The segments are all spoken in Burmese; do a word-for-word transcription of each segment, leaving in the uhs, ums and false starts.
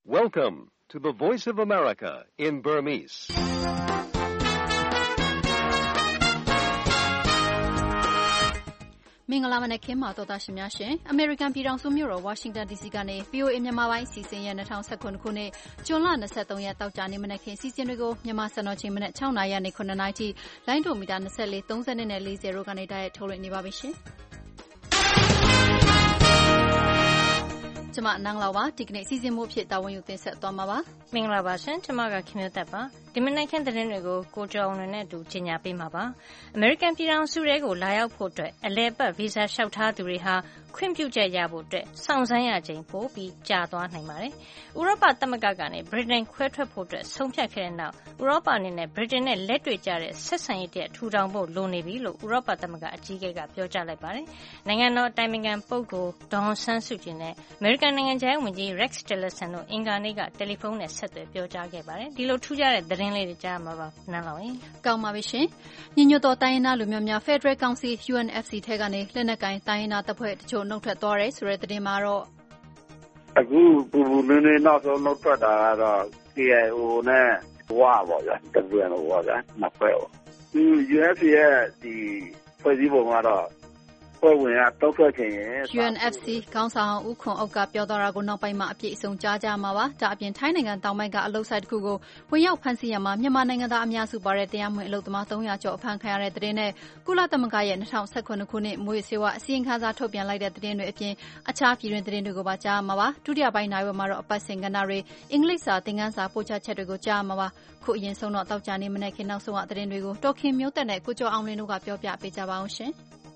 Welcome to the Voice of America in Burmese. ။မင်္ဂလာမနက်ခင်းပါတော်သားရှင်များရှင်။ American ပြည်ထောင်စုမြို့တော် Washington ဒီ စီ ကနေ ဗွီအိုအေ မြန်မာပိုင်းအစီအစဉ်ရဲ့၂၀၁၇ခုနှစ်ဇွန်လ၂၃ရက်တောက်ကြနေ့မနက်ခင်းစီစဉ်တွေကိုမြန်မာစံတော်ချိန်မနက်၆နာရီကနေ၇နာရီထိလိုင်းဒိုမီတာ၂၄ ၃၂နဲ့၄၀တို့ကနေတိုက်ရိုက်ထုတ်လွှင့်နေပါပြီရှင်။ကျမနန်းလောက်ပါဒီကနေ့စီစဉ်မှုဖြစ်တာဝန်ယူတင်ဆက်သွားမှာပါမင်္ဂလာပါရှင်ကျမကခင်မျိုးသက်ပါဒီမနက်ခင်းသတင်းတွေကိုကိုကျော်အောင်နဲ့အတူကြီးညာပေးမှာပါအမေရိကန်ပြည်ထောင်စုတွေကိုလာရောက်ဖို့အတွက်အလဲပတ်ဗီဇာလျှောက်ထားသူတွေဟာခွင့်ပြုချက်ရဖို့အတွက်စောင့်ဆိုင်းရချိန်ပိုပြီးကြာသွားနိုင်ပါတယ်ဥရောပသမဂ္ဂကနေဗြိတိန်ခွဲထွက်ဖို့အတွက်ဆုံးဖြတ်ခဲ့တဲ့နောက်ဥရောပအနေနဲ့ဗြိတိန်နဲ့လက်တွေ့ကျတဲ့ဆက်ဆံရေးတည်းထူထောင်ဖို့လိုနေပြီလို့ဥရောပသမဂ္ဂအကြီးအကဲကပြောကြားလိုက်ပါတယ်နိုင်ငံတော်အတိုင်ပင်ခံပုဂ္ဂိုလ်ဒေါ်အောင်ဆန်းစုကြည်နဲ့အမေရိကန်နိုင်ငံခြားရေးဝန်ကြီး Rex Tillerson တို့အင်္ဂါနေ့ကတယ်လီဖုန်းနဲ့ဆက်သွယ်ပြောကြားခဲ့ပါတယ်ဒီလိုထူးခြားတဲ့သတင်းလေးတွေကြားမှာပါနန်းလောင်ရင်ကောင်းပါပြီရှင်ညီညွတ်သောတိုင်းရင်းသားလူမျိုးများ Federal Council U N F C ထဲကနေလက်နက်ကိုင်တိုင်းရင်းသားတပ်ဖွဲ့တချို့နှုတ်ထွက်သွားတယ်ဆိုတဲ့သတင်းမှာတော့အခုပူပူနင်းနေနောက်ဆုံးနှုတ်ထွက်တာကတော့ C I O နဲ့ဝါပေါ့ဗျာတပွေလို့ဝါဗျာနှစ်ဖွဲ့ပေါ့ဒီ U N F C ရဲ့ဒီဖွဲ့စည်းပုံကတော့ဖွဲ့ဝင်ကတောက်ထွက်ခြင်းရင် U N F C ခေါင်းဆောင်ဦးခွန်အုပ်ကပြောသွားတာကိုနောက်ပိုင်းမှာအပြည့်အစုံကြားကြမှာပါဒါအပြင်ထိုင်းနိုင်ငံတောင်ပိုင်းကအလုပ်ဆိုင်တစ်ခုကိုဝင်ရောက်ဖမ်းဆီးရမှာမြန်မာနိုင်ငံသားအများစုပါတဲ့တရားမဝင်အလုပ်သမား၃ရာကျော်အဖမ်းခံရတဲ့တဲ့နဲ့ကုလသမဂ္ဂရဲ့၂၀၁၇ခုနှစ်မွေးစေဝါအစည်းအဝေးခန်းစားထုတ်ပြန်လိုက်တဲ့တဲ့တွေအပြင်အခြားပြည်တွင်းသတင်းတွေကိုပါကြားမှာပါဒုတိယပိုင်းနိုင်ဝက်မှာတော့အပတ်စဉ်ကဏ္ဍတွေအင်္ဂလိပ်စာသင်ခန်းစာပို့ချချက်တွေကိုကြားမှာပါခုအရင်ဆုံးတော့တောက်ကြနေမနေ့ကနောက်ဆုံးအသတင်းတွေကိုတော်ခင်မျိုးသက်နဲ့ကိုကျော်အောင်လင်းတို့ကပြောပြပေးကြပါအောင်ရှင်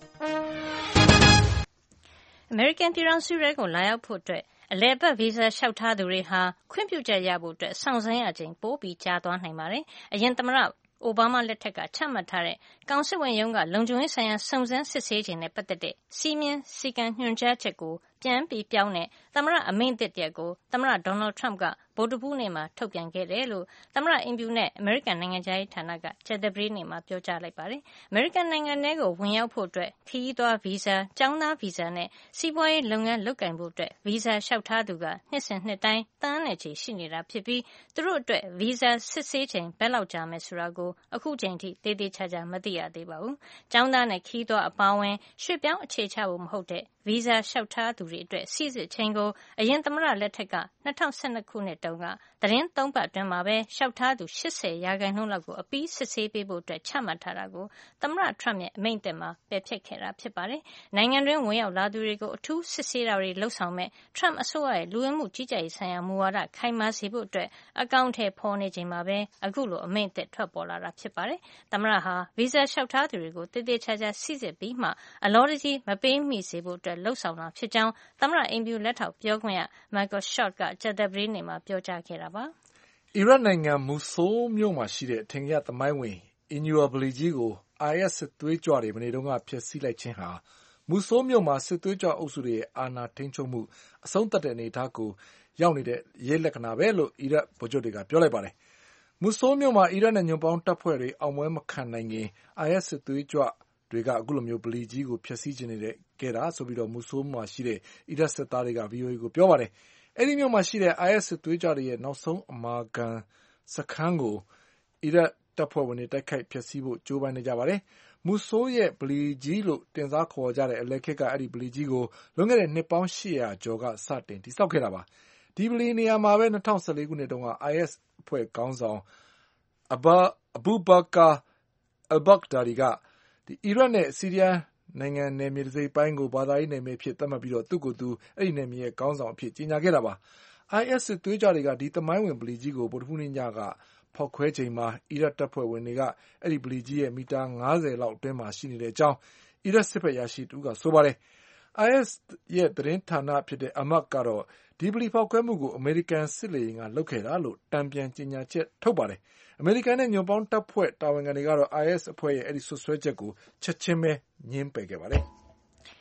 အမေရိကန်ပြည်ထောင်စုတွေကိုလာရောက်ဖို့အတွက်အလဲပတ်ဗီဇာလျှောက်ထားသူတွေဟာခွင့်ပြုချက်ရဖို့အတွက်စောင့်ဆိုင်းရချိန်ပိုပြီးကြာသွားနိုင်ပါတယ်။အရင်သမ္မတအိုဘားမားလက်ထက်ကချမှတ်ထားတဲ့ကောင်စစ်ဝန်ရုံးကလုံခြုံရေးဆိုင်ရာစုံစမ်းစစ်ဆေးခြင်းနဲ့ပတ်သက်တဲ့စီမင်းစည်းကမ်းညွှန်ကြားချက်ကိုပြန်ပြီးပြောင်းတဲ့သမ္မတအမိန့်သစ်တရက်ကိုသမ္မတဒေါ်နယ်ထရမ့်ကဗုဒ္ဓဟူးနေ့မှာထုတ်ပြန်ခဲ့တယ်လို့သမ္မတအိမ်ဖြူနဲ့အမေရိကန်နိုင်ငံခြားရေးဌာနကကြာသပတေးနေ့မှာပြောကြားလိုက်ပါတယ်။အမေရိကန်နိုင်ငံထဲကိုဝင်ရောက်ဖို့အတွက်ခရီးသွားဗီဇာ၊ကျောင်းသားဗီဇာနဲ့စီးပွားရေးလုပ်ငန်းလုပ်ကိုင်ဖို့အတွက်ဗီဇာလျှောက်ထားသူကနှစ်စဉ်နှစ်တိုင်းသန်းနဲ့ချီရှိနေတာဖြစ်ပြီးသူတို့အတွက်ဗီဇာစစ်ဆေးချိန်ဘယ်လောက်ကြာမယ်ဆိုတာကိုအခုချိန်ထိသေသေးချာချာမသိရသေးပါဘူး။ကျောင်းသားနဲ့ခရီးသွားအပါအဝင်ရွှေ့ပြောင်းအခြေချဖို့မဟုတ်တဲ့ဗီဇာလျှောက်ထားသူတွေအတွက်စီစစ်ချိန်ကိုအရင်သမ္မတလက်ထက်က၂၀၁၂ခုနှစ်တုန်းကသတင်းသုံးပတ်အတွင်းမှာပဲလျှောက်ထားသူ၈၀ရာခိုင်နှုန်းလောက်ကိုအပြီးစစ်ဆေးပေးဖို့အတွက်ချမှတ်ထားတာကိုသမ္မတထရမ့်ရဲ့အမိန့်သစ်မှာပယ်ဖျက်ခဲ့တာဖြစ်ပါတယ်။နိုင်ငံတွင်းဝင်ရောက်လာသူတွေကိုအထူးစစ်ဆေးတာတွေလုပ်ဆောင်မဲ့ထရမ့်အစိုးရရဲ့လူဝင်မှုကြီးကြပ်ရေးဆိုင်ရာမူဝါဒခိုင်မာစေဖို့အတွက်အကောင့်ထဲဖော်နေချိန်မှာပဲအခုလိုအမိန့်သစ်ထွက်ပေါ်လာတာဖြစ်ပါတယ်။သမ္မတဟာဗီဇာလျှောက်ထားသူတွေကိုတည်တည်ချာချာစိစစ်ပြီးမှအလောတကြီးမပေးမိစေဖို့အတွက်လှုံ့ဆော်တာဖြစ်ကြောင်းသမ္မတအိမ်ဖြူလက်ထောက်ပြောခွင့်ရ Michael Short ကကြာသပတေးနေ့မှာပြောကြားခဲ့တာပါအီရတ်နိုင်ငံမူဆိုးမြို့မှာရှိတဲ့အထင်ကရသမိုင်းဝင်အီညူအာဗလီကြီးကို I S စစ်သွေးကြွတွေမနေ့တုန်းကဖျက်ဆီးလိုက်ခြင်းဟာမူဆိုးမြို့မှာစစ်သွေးကြွအုပ်စုတွေရဲ့အာဏာထိန်းချုပ်မှုအဆုံးသတ်တဲ့အနေအထားကိုရောက်နေတဲ့ရဲလက္ခဏာပဲလို့အီရတ်ဗိုလ်ချုပ်တွေကပြောလိုက်ပါတယ်။မူဆိုးမြို့မှာအီရတ်နဲ့ညွန့်ပေါင်းတပ်ဖွဲ့တွေအောင်ပွဲမခံနိုင်ခင် I S စစ်သွေးကြွတွေကအခုလိုမျိုးဗလီကြီးကိုဖျက်ဆီးခြင်းနေတဲ့ခဲ့တာဆိုပြီးတော့မူဆိုးမှာရှိတဲ့အီရတ်စစ်သားတွေက V O A ကိုပြောပါတယ်။အဲဒီမြို့မှာရှိတဲ့ I S စစ်သွေးကြွတွေရဲ့နောက်ဆုံးအမာခံစခန်းကိုအီရတ်တပ်ဖွဲ့ဝင်တွေတိုက်ခိုက်ဖျက်ဆီးဖို့ကြိုးပမ်းနေကြပါတယ်။မူဆိုးရဲ့ဗလီကြီးလို့တင်စားခေါ်ကြတဲ့အလယ်ခေတ်ကအဲဒီဗလီကြီးကိုလွန်ခဲ့တဲ့နှစ်ပေါင်း၈ရာကျော်ကစတင်တည်ဆောက်ခဲ့တာပါ။ဒီဗလီနေရာမှာပဲ၂၀၁၄ခုနှစ်တုန်းက I S အဖွဲ့ခေါင်းဆောင်အဘူဘကာအယ်ဘဂ်ဒါရီကအီရတ်နဲ့ဆီးရီးယားနိုင်ငံနယ်မြေတစ်စိတ်ပိုင်းကိုဘာသာရေးနယ်မြေဖြစ်သတ်မှတ်ပြီးတော့သူ့ကိုယ်သူအဲ့ဒီနယ်မြေရဲ့ခေါင်းဆောင်အဖြစ်ကြီးညာခဲ့တာပါ။ I S စစ်သွေးကြွတွေကဒီသမိုင်းဝင်ဗလီကြီးကိုဗုဒ္ဓဟူးနေ့ညကဖောက်ခွဲချိန်မှာအီရတ်တပ်ဖွဲ့ဝင်တွေကအဲ့ဒီဗလီကြီးရဲ့မီတာ၅၀လောက်အတွင်းမှာရှိနေတဲ့အကြောင်းအီရတ်စစ်ဘက်အရာရှိတူကဆိုပါတယ်။ I S ရဲ့သတင်းဌာနဖြစ်တဲ့ Amaq ကတော့ဒီဗလီဖောက်ခွဲမှုကိုအမေရိကန်စစ်လေယာဉ်ကလုပ်ခဲ့တာလို့တန်ပြန်ကြေညာချက်ထုတ်ပါတယ်။အမေရိကန်နဲ့ညွန့်ပေါင်းတပ်ဖွဲ့တာဝန်ခံတွေကတော့ I S အဖွဲ့ရဲ့အဲဒီဆွဆွဲချက်ကိုချက်ချင်းပဲငြင်းပယ်ခဲ့ပါတယ်။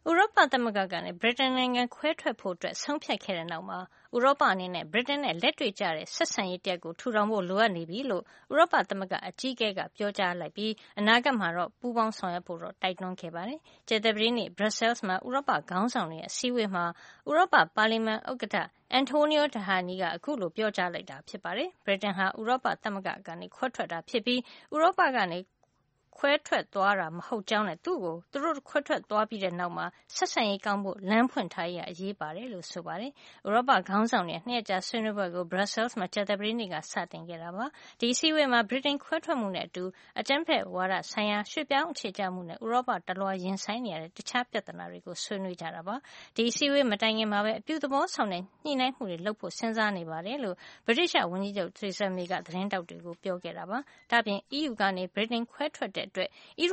ဥရောပသမဂ္ဂကနေဗြိတိန်နိုင်ငံခွဲထွက်ဖို့အတွက်ဆုံးဖြတ်ခဲ့တဲ့နောက်မှာဥရောပအနေနဲ့ဗြိတိန်နဲ့လက်တွေ့ကျတဲ့ဆက်ဆံရေးတရပ်ကိုထူထောင်ဖို့လိုအပ်နေပြီလို့ဥရောပသမဂ္ဂအကြီးအကဲကပြောကြားလိုက်ပြီးအနာဂတ်မှာတော့ပူးပေါင်းဆောင်ရွက်ဖို့တော့တိုက်တွန်းခဲ့ပါတယ်။ကြာသပတေးနေ့ Brussels မှာဥရောပခေါင်းဆောင်တွေရဲ့အစည်းအဝေးမှာဥရောပပါလီမန်ဥက္ကဋ္ဌAntonio Tajani ကအခုလိုပြောကြားလိုက်တာဖြစ်ပါတယ်။ဗြိတိန်ဟာဥရောပသမဂ္ဂကနေခွဲထွက်တာဖြစ်ပြီးဥရောပကနေခွဲထွက်သွားတာမဟုတ်ကြောင်းနဲ့သူ့ကိုသူတို့ခွဲထွက်သွားပြီးတဲ့နောက်မှာဆက်ဆံရေးကောင်းဖို့လမ်းဖွင့်ထားရအရေးပါတယ်လို့ဆိုပါတယ်။ဥရောပခေါင်းဆောင်တွေနှစ်ရက်ကြာဆွေးနွေးပွဲကို Brussels မှာကြာသပတေးနေ့ကစတင်ခဲ့တာပါ။ဒီအစည်းအဝေးမှာဗြိတိန်ခွဲထွက်မှုနဲ့အတူအကြမ်းဖက်ဝါဒဆိုင်ရာရွှေ့ပြောင်းအခြေချမှုနဲ့ဥရောပတလွှာရင်ဆိုင်နေရတဲ့တခြားပြဿနာတွေကိုဆွေးနွေးကြတာပါ။ဒီအစည်းအဝေးမတိုင်ခင်မှာပဲအပြုသဘောဆောင်တဲ့ညှိနှိုင်းမှုတွေလုပ်ဖို့စဉ်းစားနေပါတယ်လို့ဗြိတိရှဝန်ကြီးချုပ် Theresa May ကသတင်းတောက်တွေကိုပြောခဲ့တာပါ။ဒါ့အပြင် E U ကနေဗြိတိန်ခွဲထွက်တဲ့အတွက်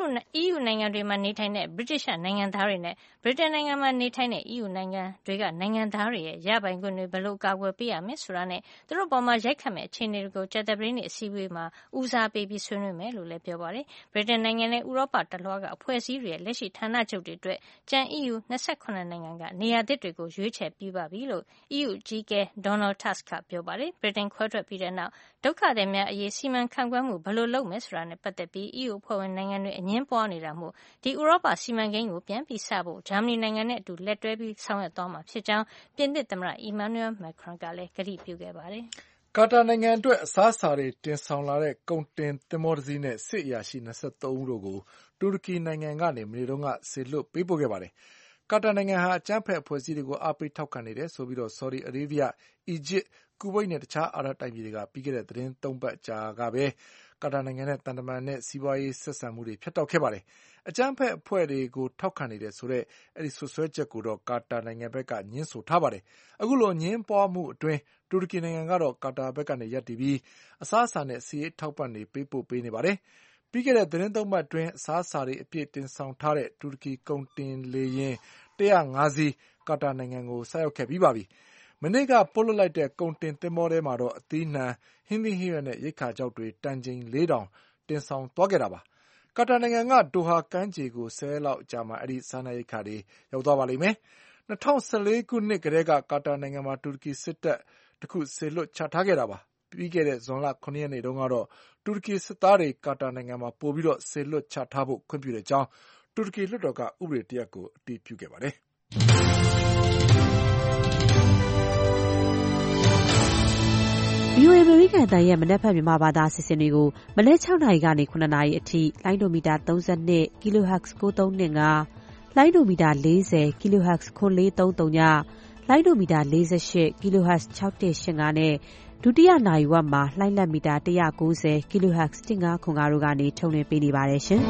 E U နိုင်ငံတွေမှာနေထိုင်တဲ့ဗြိတိရှနိုင်ငံသားတွေနဲ့ဗြိတိန်နိုင်ငံမှာနေထိုင်တဲ့ E U နိုင်ငံတွေကနိုင်ငံသားတွေရဲ့ရပိုင်ခွင့်တွေဘယ်လိုကာကွယ်ပေးရမလဲဆိုတာနဲ့သူတို့ပေါ်မှာရိုက်ခတ်မဲ့အခြေအနေတွေကိုကြာသပတေးနေ့အစည်းအဝေးမှာဦးစားပေးပြီးဆွေးနွေးမယ်လို့လည်းပြောပါတယ်။ဗြိတိန်နိုင်ငံနဲ့ဥရောပတလွှားကအဖွဲ့အစည်းတွေရဲ့လက်ရှိဌာနချုပ်တွေအတွက်ကျန် E U ၂၇နိုင်ငံကနေရာသစ်တွေကိုရွေးချယ်ပြီးပါပြီလို့ E U အကြီးအကဲ Donald Tusk ကပြောပါတယ်။ဗြိတိန်ခွဲထွက်ပြီးတဲ့နောက်ဒုက္ခသည်များအရေးစီမံခန့်ခွဲမှုဘယ်လိုလုပ်မယ်ဆိုတာနဲ့ပတ်သက်ပြီး E U အဖွဲ့ဝင်နိုင်ငံတွေအငင်းပွားနေတာမို့ဒီဥရောပစီမံကိန်းကိုပြန်ပြီးစဖို့ဂျာမနီနိုင်ငံနဲ့အတူလက်တွဲပြီးဆောင်ရွက်သွားမှာဖြစ်ကြောင်းပြင်သစ်သမ္မတ Emmanuel Macron ကလည်းကတိပြုခဲ့ပါတယ်။ကာတာနိုင်ငံအတွက်အစားအစာတွေတင်ဆောင်လာတဲ့ကုန်တင်သင်္ဘောတစ်စီးနဲ့စစ်အရာရှိ၂၃ဦးတို့ကိုတူရကီနိုင်ငံကနေမနေ့တုန်းကစေလွှတ်ပေးပို့ခဲ့ပါတယ်။ကာတာနိုင်ငံဟာအကြမ်းဖက်အဖွဲ့အစည်းတွေကိုအားပေးထောက်ခံနေတယ်ဆိုပြီးဆော်ဒီအာရေဗျ၊အီဂျစ်၊ကူဝိတ်နဲ့တခြားအာရပ်တိုင်းပြည်တွေကပြီးခဲ့တဲ့သတင်းသုံးပတ်ကြာကပဲကာတာနိုင်ငံနဲ့သံတမန်နဲ့စီးပွားရေးဆက်ဆံမှုတွေဖြတ်တောက်ခဲ့ပါတယ်။အကြမ်းဖက်အဖွဲ့တွေကိုထောက်ခံနေတယ်ဆိုတဲ့အဲဒီစွပ်စွဲချက်ကိုတော့ကာတာနိုင်ငံဘက်ကငြင်းဆိုထားပါတယ်။အခုလိုငြင်းပွားမှုအတွင်းတူရကီနိုင်ငံကတော့ကာတာဘက်ကနေရပ်တည်ပြီးအစားအစာနဲ့စစ်ရေးထောက်ပံ့တွေပေးပို့ပေးနေပါတယ်။ပြီးခဲ့တဲ့သတင်းသုံးပတ်အတွင်းအစားအစာတွေအပြည့်တင်ဆောင်ထားတဲ့တူရကီကုန်တင်လေယာဉ်၁၀၅စီးကာတာနိုင်ငံကိုဆိုက်ရောက်ခဲ့ပြီးပါပြီ။မနေ့ကပို့လွှတ်လိုက်တဲ့ကုန်တင်သင်္ဘောထဲမှာတော့အသီးနှံ၊ဟင်းသီးဟင်းရွက်နဲ့ရိက္ခာခြောက်တွေတန်ချိန်လေးထောင်တင်ဆောင်သွားခဲ့တာပါ။ကာတာနိုင်ငံကဒိုဟာကမ်းခြေကိုဆယ်ရက်လောက်အကြာမှာအဲဒီစားနပ်ရိက္ခာတွေရောက်သွားပါလိမ့်မယ်။၂၀၁၄ခုနှစ်ကတည်းကကာတာနိုင်ငံမှာတူရကီစစ်တပ်တခုစေလွှတ်ချထားခဲ့တာပါ။ပြီးခဲ့တဲ့ဇွန်လ၇ရက်နေ့တုန်းကတော့တူရကီစစ်သားတွေကာတာနိုင်ငံမှာပိုပြီးစေလွှတ်ချထားဖို့ခွင့်ပြုတဲ့အကြောင်းတူရကီလွှတ်တော်ကဥပဒေတရပ်ကိုအတည်ပြုခဲ့ပါတယ်။ V O A အမေရိကန်အသံရဲ့မနက်ဖြန်မြန်မာဘာသာအစီအစဉ်တွေကိုမနက်၆နာရီကနေ၇နာရီအထိလိုင်းဒိုမီတာ၃၂ kHz ၉၃၂၅လိုင်းဒိုမီတာ၄၀ kHz ခွန်၄၃၀ညလိုင်းဒိုမီတာ၄၈ kHz ၆၁၈၅နဲ့ဒုတိယနာရီဝက်မှာလှိုင်းလက်မီတာ၁၉၀ kHz ၁၅ခွန်၅တို့ကနေထုတ်လွှင့်ပေးနေပါတယ်ရှင်။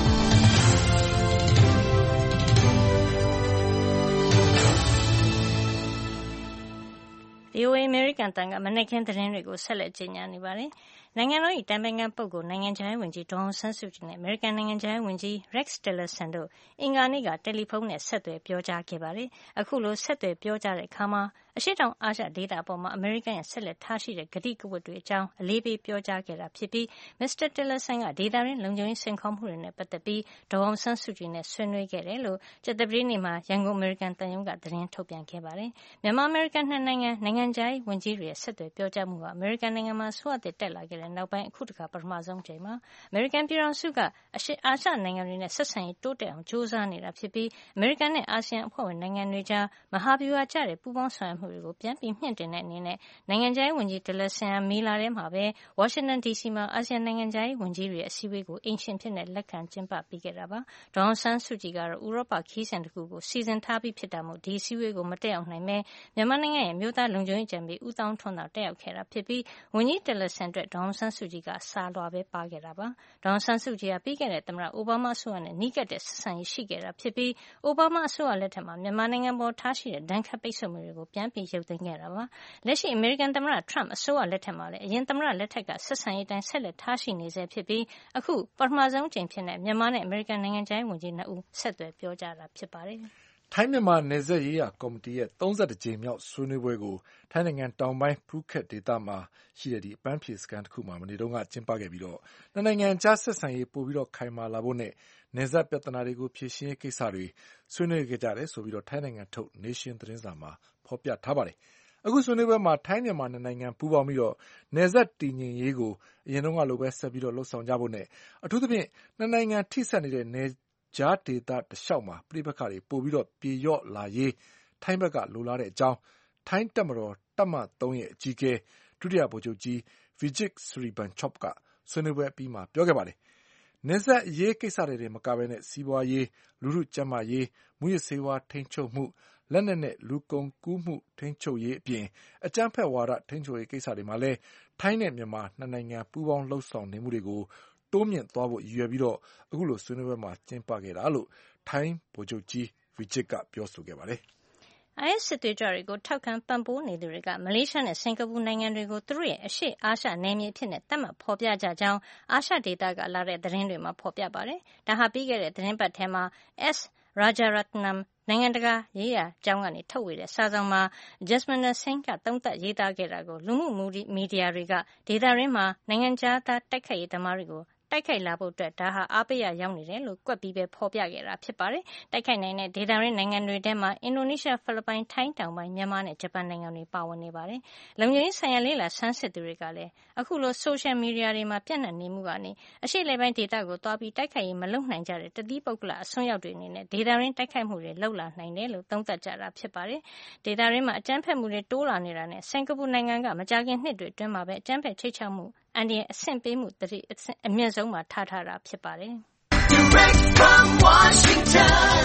V O A အမေရိကန်အသံကမနက်ခင်းသတင်းတွေကိုဆက်လက်ကြေညာနေပါတယ်။နိုင်ငံတော်၏တိုင်ပင်ခံပုဂ္ဂိုလ်နိုင်ငံခြားရေးဝန်ကြီးဒေါ်အောင်ဆန်းစုကြည်နဲ့အမေရိကန်နိုင်ငံခြားရေးဝန်ကြီး Rex Tillerson တို့အင်္ဂါနေ့ကတယ်လီဖုန်းနဲ့ဆက်သွယ်ပြောကြားခဲ့ပါတယ်။အခုလိုဆက်သွယ်ပြောကြားတဲ့အခါမှာအရှေ့တောင်အာရှဒေသအပေါ်မှာအမေရိကန်ရဲ့ဆက်လက်ထားရှိတဲ့ကတိကဝတ်တွေအကြောင်းအလေးပေးပြောကြားခဲ့တာဖြစ်ပြီးမစ္စတာ Tillerson ကဒေသတွင်းလုံခြုံရေးစိန်ခေါ်မှုတွေနဲ့ပတ်သက်ပြီးဒေါ်အောင်ဆန်းစုကြည်နဲ့ဆွေးနွေးခဲ့တယ်လို့ကြာသပတေးနေ့မှာရန်ကုန်အမေရိကန်သံရုံးကသတင်းထုတ်ပြန်ခဲ့ပါတယ်။မြန်မာအမေရိကန်နှစ်နိုင်ငံနိုင်ငံခြားရေးဝန်ကြီးတွေရဲ့ဆက်သွယ်ပြောကြားမှုဟာအမေရိကန်နိုင်ငံမှာအစိုးရသစ်တက်လာခဲ့တဲ့နောက်ပိုင်းအခုတခါပထမဆုံးချိန်မှာအမေရိကန်ပြည်ထောင်စုကအရှေ့အာရှနိုင်ငံတွေနဲ့ဆက်ဆံရေးတိုးတက်အောင်ကြိုးစားနေတာဖြစ်ပြီးအမေရိကန်နဲ့အာဆီယံအဖွဲ့ဝင်နိုင်ငံတွေကြားမဟာဗျူဟာကျတဲ့ပူးပေါင်းဆောင်ရွက်မှုတွေကိုပြန်ပြီးမြှင့်တင်တဲ့အနေနဲ့နိုင်ငံခြားရေးဝန်ကြီး Tillerson မေလထဲမှာပဲဝါရှင်တန်ဒီစီမှာအာဆီယံနိုင်ငံခြားရေးဝန်ကြီးတွေရဲ့အစည်းအဝေးကိုအိမ်ရှင်ဖြစ်လက်ခံကျင်းပပေးခဲ့တာပါ။ဒေါ်အောင်ဆန်းစုကြည်ကတော့ဥရောပခရီးစဉ်တစ်ခုကိုစီစဉ်ထားပြီးဖြစ်တာမို့ဒီအစည်းအဝေးကိုမတက်ရောက်နိုင်ပဲမြန်မာနိုင်ငံရဲ့မြို့သားလုံခြုံရေးအကြံပေးဦးသောင်းထွန်းသာတက်ရောက်ခဲ့တာဖြစ်ပြီးဝန်ကြီး Tillerson အတွက်ဒေါ်အောင်ဆန်းစုကြည်ကစာလွှာပဲပါခဲ့တာပါ။ဒေါ်အောင်ဆန်းစုကြည်ဟာပြီးခဲ့တဲ့သမ္မတအိုဘားမားအစိုးရနဲ့နီးကပ်တဲ့ဆက်ဆံရေးရှိခဲ့တာဖြစ်ပြီးအိုဘားမားအစိုးရလက်ထက်မှာမြန်မာနိုင်ငံပေါ်ထားရှိတဲ့ဒဏ်ခတ်ပိတ်ဆို့မှုတွေကိုပြန်ပြီးရုပ်သိမ်းခဲ့တာပါ။လက်ရှိအမေရိကန်သမ္မတ Trump အစိုးရလက်ထက်မှာလည်းအရင်သမ္မတလက်ထက်ကဆက်ဆံရေးတိုင်းဆက်လက်ထားရှိနေဆဲဖြစ်ပြီးအခုပထမဆုံးအကြိမ်ဖြစ်တဲ့မြန်မာနဲ့အမေရိကန်နိုင်ငံခြားရေးဝန်ကြီးနှစ်ဦးဆက်သွယ်ပြောကြားတာဖြစ်ပါတယ်။ထိုင်းမြန်မာနယ်စပ်ရေးရာကော်မတီရဲ့သုံးဆယ့်တစ်ကြိမ်မြောက်ဆွေးနွေးပွဲကိုထိုင်းနိုင်ငံတောင်ပိုင်းဖူးခက်ဒေသမှာရှိတဲ့အပန်းဖြေစခန်းတစ်ခုမှာမနေ့တုန်းကကျင်းပခဲ့ပြီးနှစ်နိုင်ငံကြားဆက်ဆံရေးပိုပြီးခိုင်မာလာဖို့နဲ့နယ်စပ်ပြဿနာတွေကိုဖြေရှင်းရေးကိစ္စတွေဆွေးနွေးခဲ့ကြတယ်ဆိုပြီးထိုင်းနိုင်ငံထုတ် Nation သတင်းစာမှာဖေါ်ပြထားပါတယ်။အခုဆွေးနွေးပွဲမှာထိုင်းမြန်မာနှစ်နိုင်ငံပူးပေါင်းပြီးနယ်စပ်တည်ငြိမ်ရေးကိုအရင်တုန်းကလိုပဲဆက်ပြီးလုပ်ဆောင်ကြဖို့နဲ့အထူးသဖြင့်နှစ်နိုင်ငံထိစပ်နေတဲ့နယ်ကြားဒေသတလျှောက်မှာပဋိပက္ခတွေပိုပြီးပြေလျော့လာရေးထိုင်းဘက်ကလိုလားတဲ့အကြောင်းထိုင်းတပ်မတော်တပ်မသုံးရဲ့အကြီးအကဲဒုတိယဗိုလ်ချုပ်ကြီး Vijay Srivanchok ကဆွေးနွေးပွဲအပြီးမှာပြောခဲ့ပါတယ်။နယ်စပ်အရေးကိစ္စတွေမကဘဲစီးပွားရေးလူထုကျန်းမာရေးမူးယစ်ဆေးဝါးထိန်းချုပ်မှုလက်နက်နဲ့လူကုန်ကူးမှုထိန်းချုပ်ရေးအပြင်အကြမ်းဖက်ဝါဒထိန်းချုပ်ရေးကိစ္စတွေမှာလည်းထိုင်းနဲ့မြန်မာနှစ်နိုင်ငံပူးပေါင်းလှုပ်ဆောင်နေမှုတွေကိုတိုးမြင့်သွားဖို့ရည်ရွယ်ပြီးအခုလိုဆွေးနွေးပွဲမှာကျင်းပခဲ့တာလို့ထိုင်းဗိုလ်ချုပ်ကြီး Vijay ကပြောဆိုခဲ့ပါတယ်။ အိုင်အက်စ် စစ်သွေးကြွတွေကိုထောက်ခံပံ့ပိုးနေသူတွေကမလေးရှားနဲ့စင်ကာပူနိုင်ငံတွေကိုသူတို့ရဲ့အရှေ့အာရှနယ်မြေအဖြစ်သတ်မှတ်ဖေါ်ပြကြကြောင်းအာရှဒေသကလာတဲ့သတင်းတွေမှာဖေါ်ပြပါတယ်။ဒါဟာပြီးခဲ့တဲ့သတင်းပတ်ထဲမှာ S Rajaratnam နိုင်ငံတကာရေးရာကျောင်းကနေထုတ်ဝေတဲ့စာစောင်မှာ Jasminder Singh ကသုံးသပ်ရေးသားခဲ့တာကိုလူမှုမီဒီယာတွေကဒေသတွင်းမှာနိုင်ငံခြားသားတိုက်ခိုက်ရေးသမားတွေကိုတိုက်ခိုက်လာဖို့ဒါဟာအားပေးရာရောက်နေတယ်လို့ကွက်ပြီးပဲဖေါ်ပြခဲ့တာဖြစ်ပါတယ်။တိုက်ခိုက်နိုင်တဲ့ဒေသတွင်းနိုင်ငံတွေထဲမှာအင်ဒိုနီးရှားဖိလစ်ပိုင်ထိုင်းတောင်ပိုင်းမြန်မာနဲ့ဂျပန်နိုင်ငံတွေပါဝင်နေပါတယ်။လုံခြုံရေးဆိုင်ရာလေ့လာဆန်းစစ်သူတွေကလည်းအခုလိုဆိုရှယ်မီဒီယာတွေမှာပြန့်နှံ့နေမှုကနေအရှေ့လေပိုင်းဒေသကိုသွားပြီးတိုက်ခိုက်ရေးမလုပ်နိုင်ကြတဲ့တသီးပုဂ္ဂလအစွန်းရောက်တွေအနေနဲ့ဒေသတွင်းတိုက်ခိုက်မှုတွေလုပ်လာနိုင်တယ်လို့သုံးသပ်ကြတာဖြစ်ပါတယ်။ဒေသတွင်းမှာအကြမ်းဖက်မှုတွေတိုးလာနေတာနဲ့စင်ကာပူနိုင်ငံကမကြာခင်နှစ်တွေအတွင်းမှာပဲအကြမ်းဖက်ချိတ်ချမှုအန္တရာယ်အဆင့်ပေးမှုတတိအမြင့်ဆုံးမှာထားထားတာဖြစ်ပါတယ်။ Direct from Washington,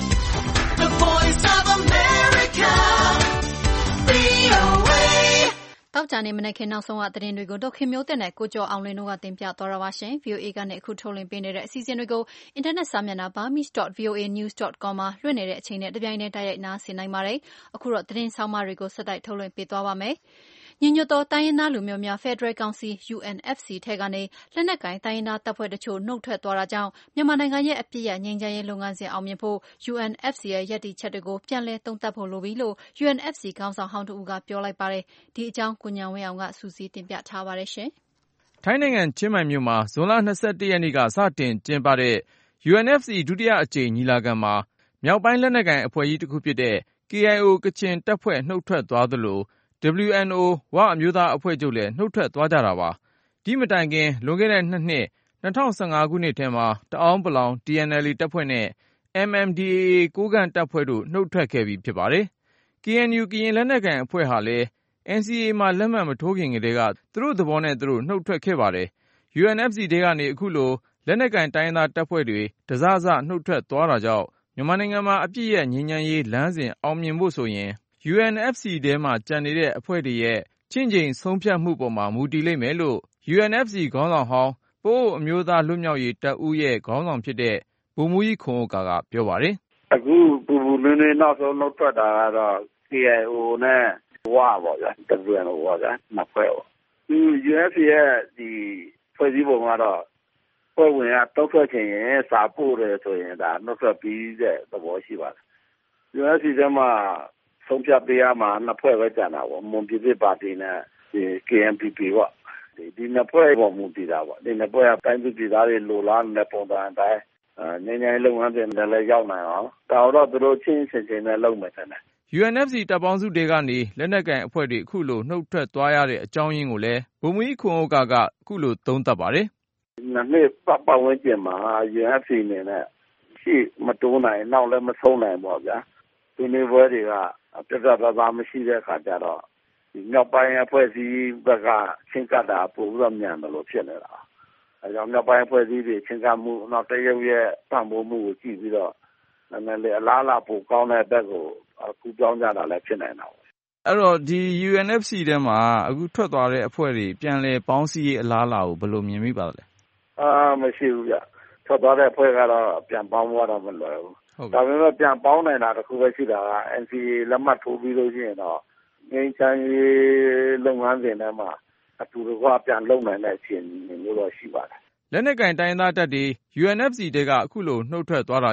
the Voice of America, ဗွီအိုအေတောက်ကြနေမနေ့ခင်နောက်ဆုံးရသတင်းတွေကိုဒေါခင်မျိုးတဲ့နဲ့ကိုကျော်အောင်လွင်တို့ကတင်ပြသွားတာပါရှင်။ဗွီအိုအေကနေအခုထုတ်လွှင့်ပေးနေတဲ့အစီအစဉ်တွေကိုအင်တာနက်စာမျက်နှာ burmese dot v o a news dot com မှာလွှင့်နေတဲ့အချိန်နဲ့တပြိုင်တည်းတိုက်ရိုက်နားဆင်နိုင်ပါတယ်။အခုတော့သတင်းဆောင်းပါးတွေကိုဆက်တိုက်ထုတ်လွှင့်ပေးသွားပါမယ်။ညီညွတ်သောတိုင်းရင်းသားလူမျိုးများဖက်ဒရယ်ကောင်စီ U N F C ထဲကနေလက်နက်ကိုင်တိုင်းရင်းသားတပ်ဖွဲ့တချို့နှုတ်ထွက်သွားတာကြောင့်မြန်မာနိုင်ငံရဲ့အပစ်ရပ်ငြိမ်းချမ်းရေးလုပ်ငန်းစဉ်အောင်မြင်ဖို့ U N F C ရဲ့ရပ်တည်ချက်တွေကိုပြန်လည်သုံးသပ်ဖို့လိုပြီလို့ U N F C ခေါင်းဆောင်ဟောင်းတဦးကပြောလိုက်ပါတယ်။ဒီအကြောင်းကိုဉာဏ်ဝင်းအောင်ကစုစည်းတင်ပြထားပါတယ်ရှင်။ထိုင်းနိုင်ငံချင်းမိုင်မြို့မှာဇွန်လ၂၁ရက်နေ့ကစတင်ကျင်းပတဲ့ U N F C ဒုတိယအကြိမ်ညီလာခံမှာမြောက်ပိုင်းလက်နက်ကိုင်အဖွဲ့ကြီးတစ်ခုဖြစ်တဲ့ K I O ကချင်တပ်ဖွဲ့နှုတ်ထွက်သွားသလိုW N O ဝအမျိုးသားအဖွဲ့ချုပ်လည်းနှုတ်ထွက်သွားကြတာပါ။ဒီမတိုင်ခင်လွန်ခဲ့တဲ့နှစ်နှစ်၂၀၁၅ခုနှစ်ထဲမှာတအောင်းပလောင် T N L A တပ်ဖွဲ့နဲ့ M M D A A ကိုးကန့်တပ်ဖွဲ့တို့နှုတ်ထွက်ခဲ့ပြီးဖြစ်ပါတယ်။ K N U ကရင်လက်နက်ကိုင်အဖွဲ့ဟာလည်း N C A မှာလက်မှတ်မထိုးခင်ကတည်းကသူတို့သဘောနဲ့သူတို့နှုတ်ထွက်ခဲ့ပါတယ်။ U N F C ထဲကနေအခုလိုလက်နက်ကိုင်တိုင်းရင်းသားတပ်ဖွဲ့တွေတစစနှုတ်ထွက်သွားတာကြောင့်မြန်မာနိုင်ငံမှာအပစ်ရပ်ငြိမ်းချမ်းရေးလမ်းစဉ်အောင်မြင်ဖို့ဆိုရင်U N F C ထဲမှာကျန်နေတဲ့အဖွဲ့တွေရဲ့ချင့်ချိန်ဆုံးဖြတ်မှုပေါ်မှာမူတည်လိမ့်မယ်လို့ U N F C ခေါင်းဆောင်ဟောင်းပအိုဝ်းအမျိုးသားလွတ်မြောက်ရေးတပ်ဦးရဲ့ခေါင်းဆောင်ဖြစ်တဲ့ဗိုလ်မှူးကြီးခွန်ဥက္ကာကပြောပါတယ်။အခုပူပူနွေးနွေးနောက်ဆုံးနှုတ်ထွက်တာကတော့ K I O နဲ့ဝါပေါ့ဗျာ W N O ပေါ့ဗျာနှစ်ဖွဲ့ပေါ့။ U N F C ရဲ့ဒီဖွဲ့စည်းပုံကတော့ဖွဲ့ဝင်ကတောက်ထွက်ခြင်းရင်စာပို့တယ်ဆိုရင်ဒါနှုတ်ထွက်ပြီးတဲ့သဘောရှိပါတယ်။ U N F C ထဲမှာဆုံးဖြတ်ပေးရမှာနှစ်ဖွဲ့ပဲကျန်တာပေါ့မွန်ပြည်သစ်ပါတီနဲ့ဒီ K N P P ပေါ့ဒီနှစ်ဖွဲ့ပေါ်မူတည်တာပေါ့ဒီနှစ်ဖွဲ့ကတိုင်းပြည်သားတွေလိုလားနေတဲ့ပုံစံအတိုင်းငြိမ်းချမ်းရေးလုပ်ငန်းစဉ်တွေလည်းရောက်နိုင်အောင်ဒါတော့သူတို့ချင်းချင်းချင်းနဲ့လုပ်မယ်ထင်တယ်။ U N F C တပ်ပေါင်းစုတွေကနေလက်နက်ကိုင်အဖွဲ့တွေအခုလိုနှုတ်ထွက်သွားရတဲ့အကြောင်းရင်းကိုလည်းဗိုလ်မှူးကြီးခွန်ဥက္ကာကအခုလိုသုံးသပ်ပါတယ်။နှစ်နှစ်ပတ်ဝန်းကျင်မှာ U N F C အနေနဲ့ရှေ့မတိုးနိုင်နောက်လည်းမဆုံးနိုင်ပေါ့ဗျာဒီနေ့ပွဲတွေကပြတ်ပြတ်သားသားမရှိတဲ့အခါကျတော့ဒီမြောက်ပိုင်းအဖွဲ့အစည်းဘက်ကချင်းကပ်တာပိုပြီးတော့မြန်တယ်လို့ဖြစ်နေတာ။အဲကြောင့်မြောက်ပိုင်းအဖွဲ့အစည်းတွေချင်းကပ်မှုနောက်တရုတ်ရဲ့ပံ့ပိုးမှုကိုကြည့်ပြီးတော့နည်းနည်းလေးအလားအလာပိုကောင်းတဲ့ဘက်ကိုအခုပြောင်းကြတာလည်းဖြစ်နိုင်တာပေါ့။အဲ့တော့ဒီ U N F C ထဲမှာအခုထွက်သွားတဲ့အဖွဲ့တွေပြန်လည်ပေါင်းစည်းရေးအလားအလာကိုဘယ်လိုမြင်မိပါသလဲ။အာမရှိဘူးဗျ။ထွက်သွားတဲ့အဖွဲ့ကတော့ပြန်ပေါင်းသွားတော့မလွယ်ဘူး။ဒါပေမဲ့ပြန်ပေါင်းနိုင်တာတခုပဲရှိတာက N C A လက်မှတ်ထိုးပြီးလို့ရှိရင်တော့ငြိမ်းချမ်းရေးလုပ်ငန်းစဉ်ထဲမှာအတူတကွပြန်လုပ်နိုင်တဲ့အခြေအနေမျိုးတော့ရှိပါတယ်။လက်နက်ကိုင်တိုင်းသားတပ်တွေ U N F C တဲကအခုလိုနှုတ်ထွက်သွားတာကြောင့်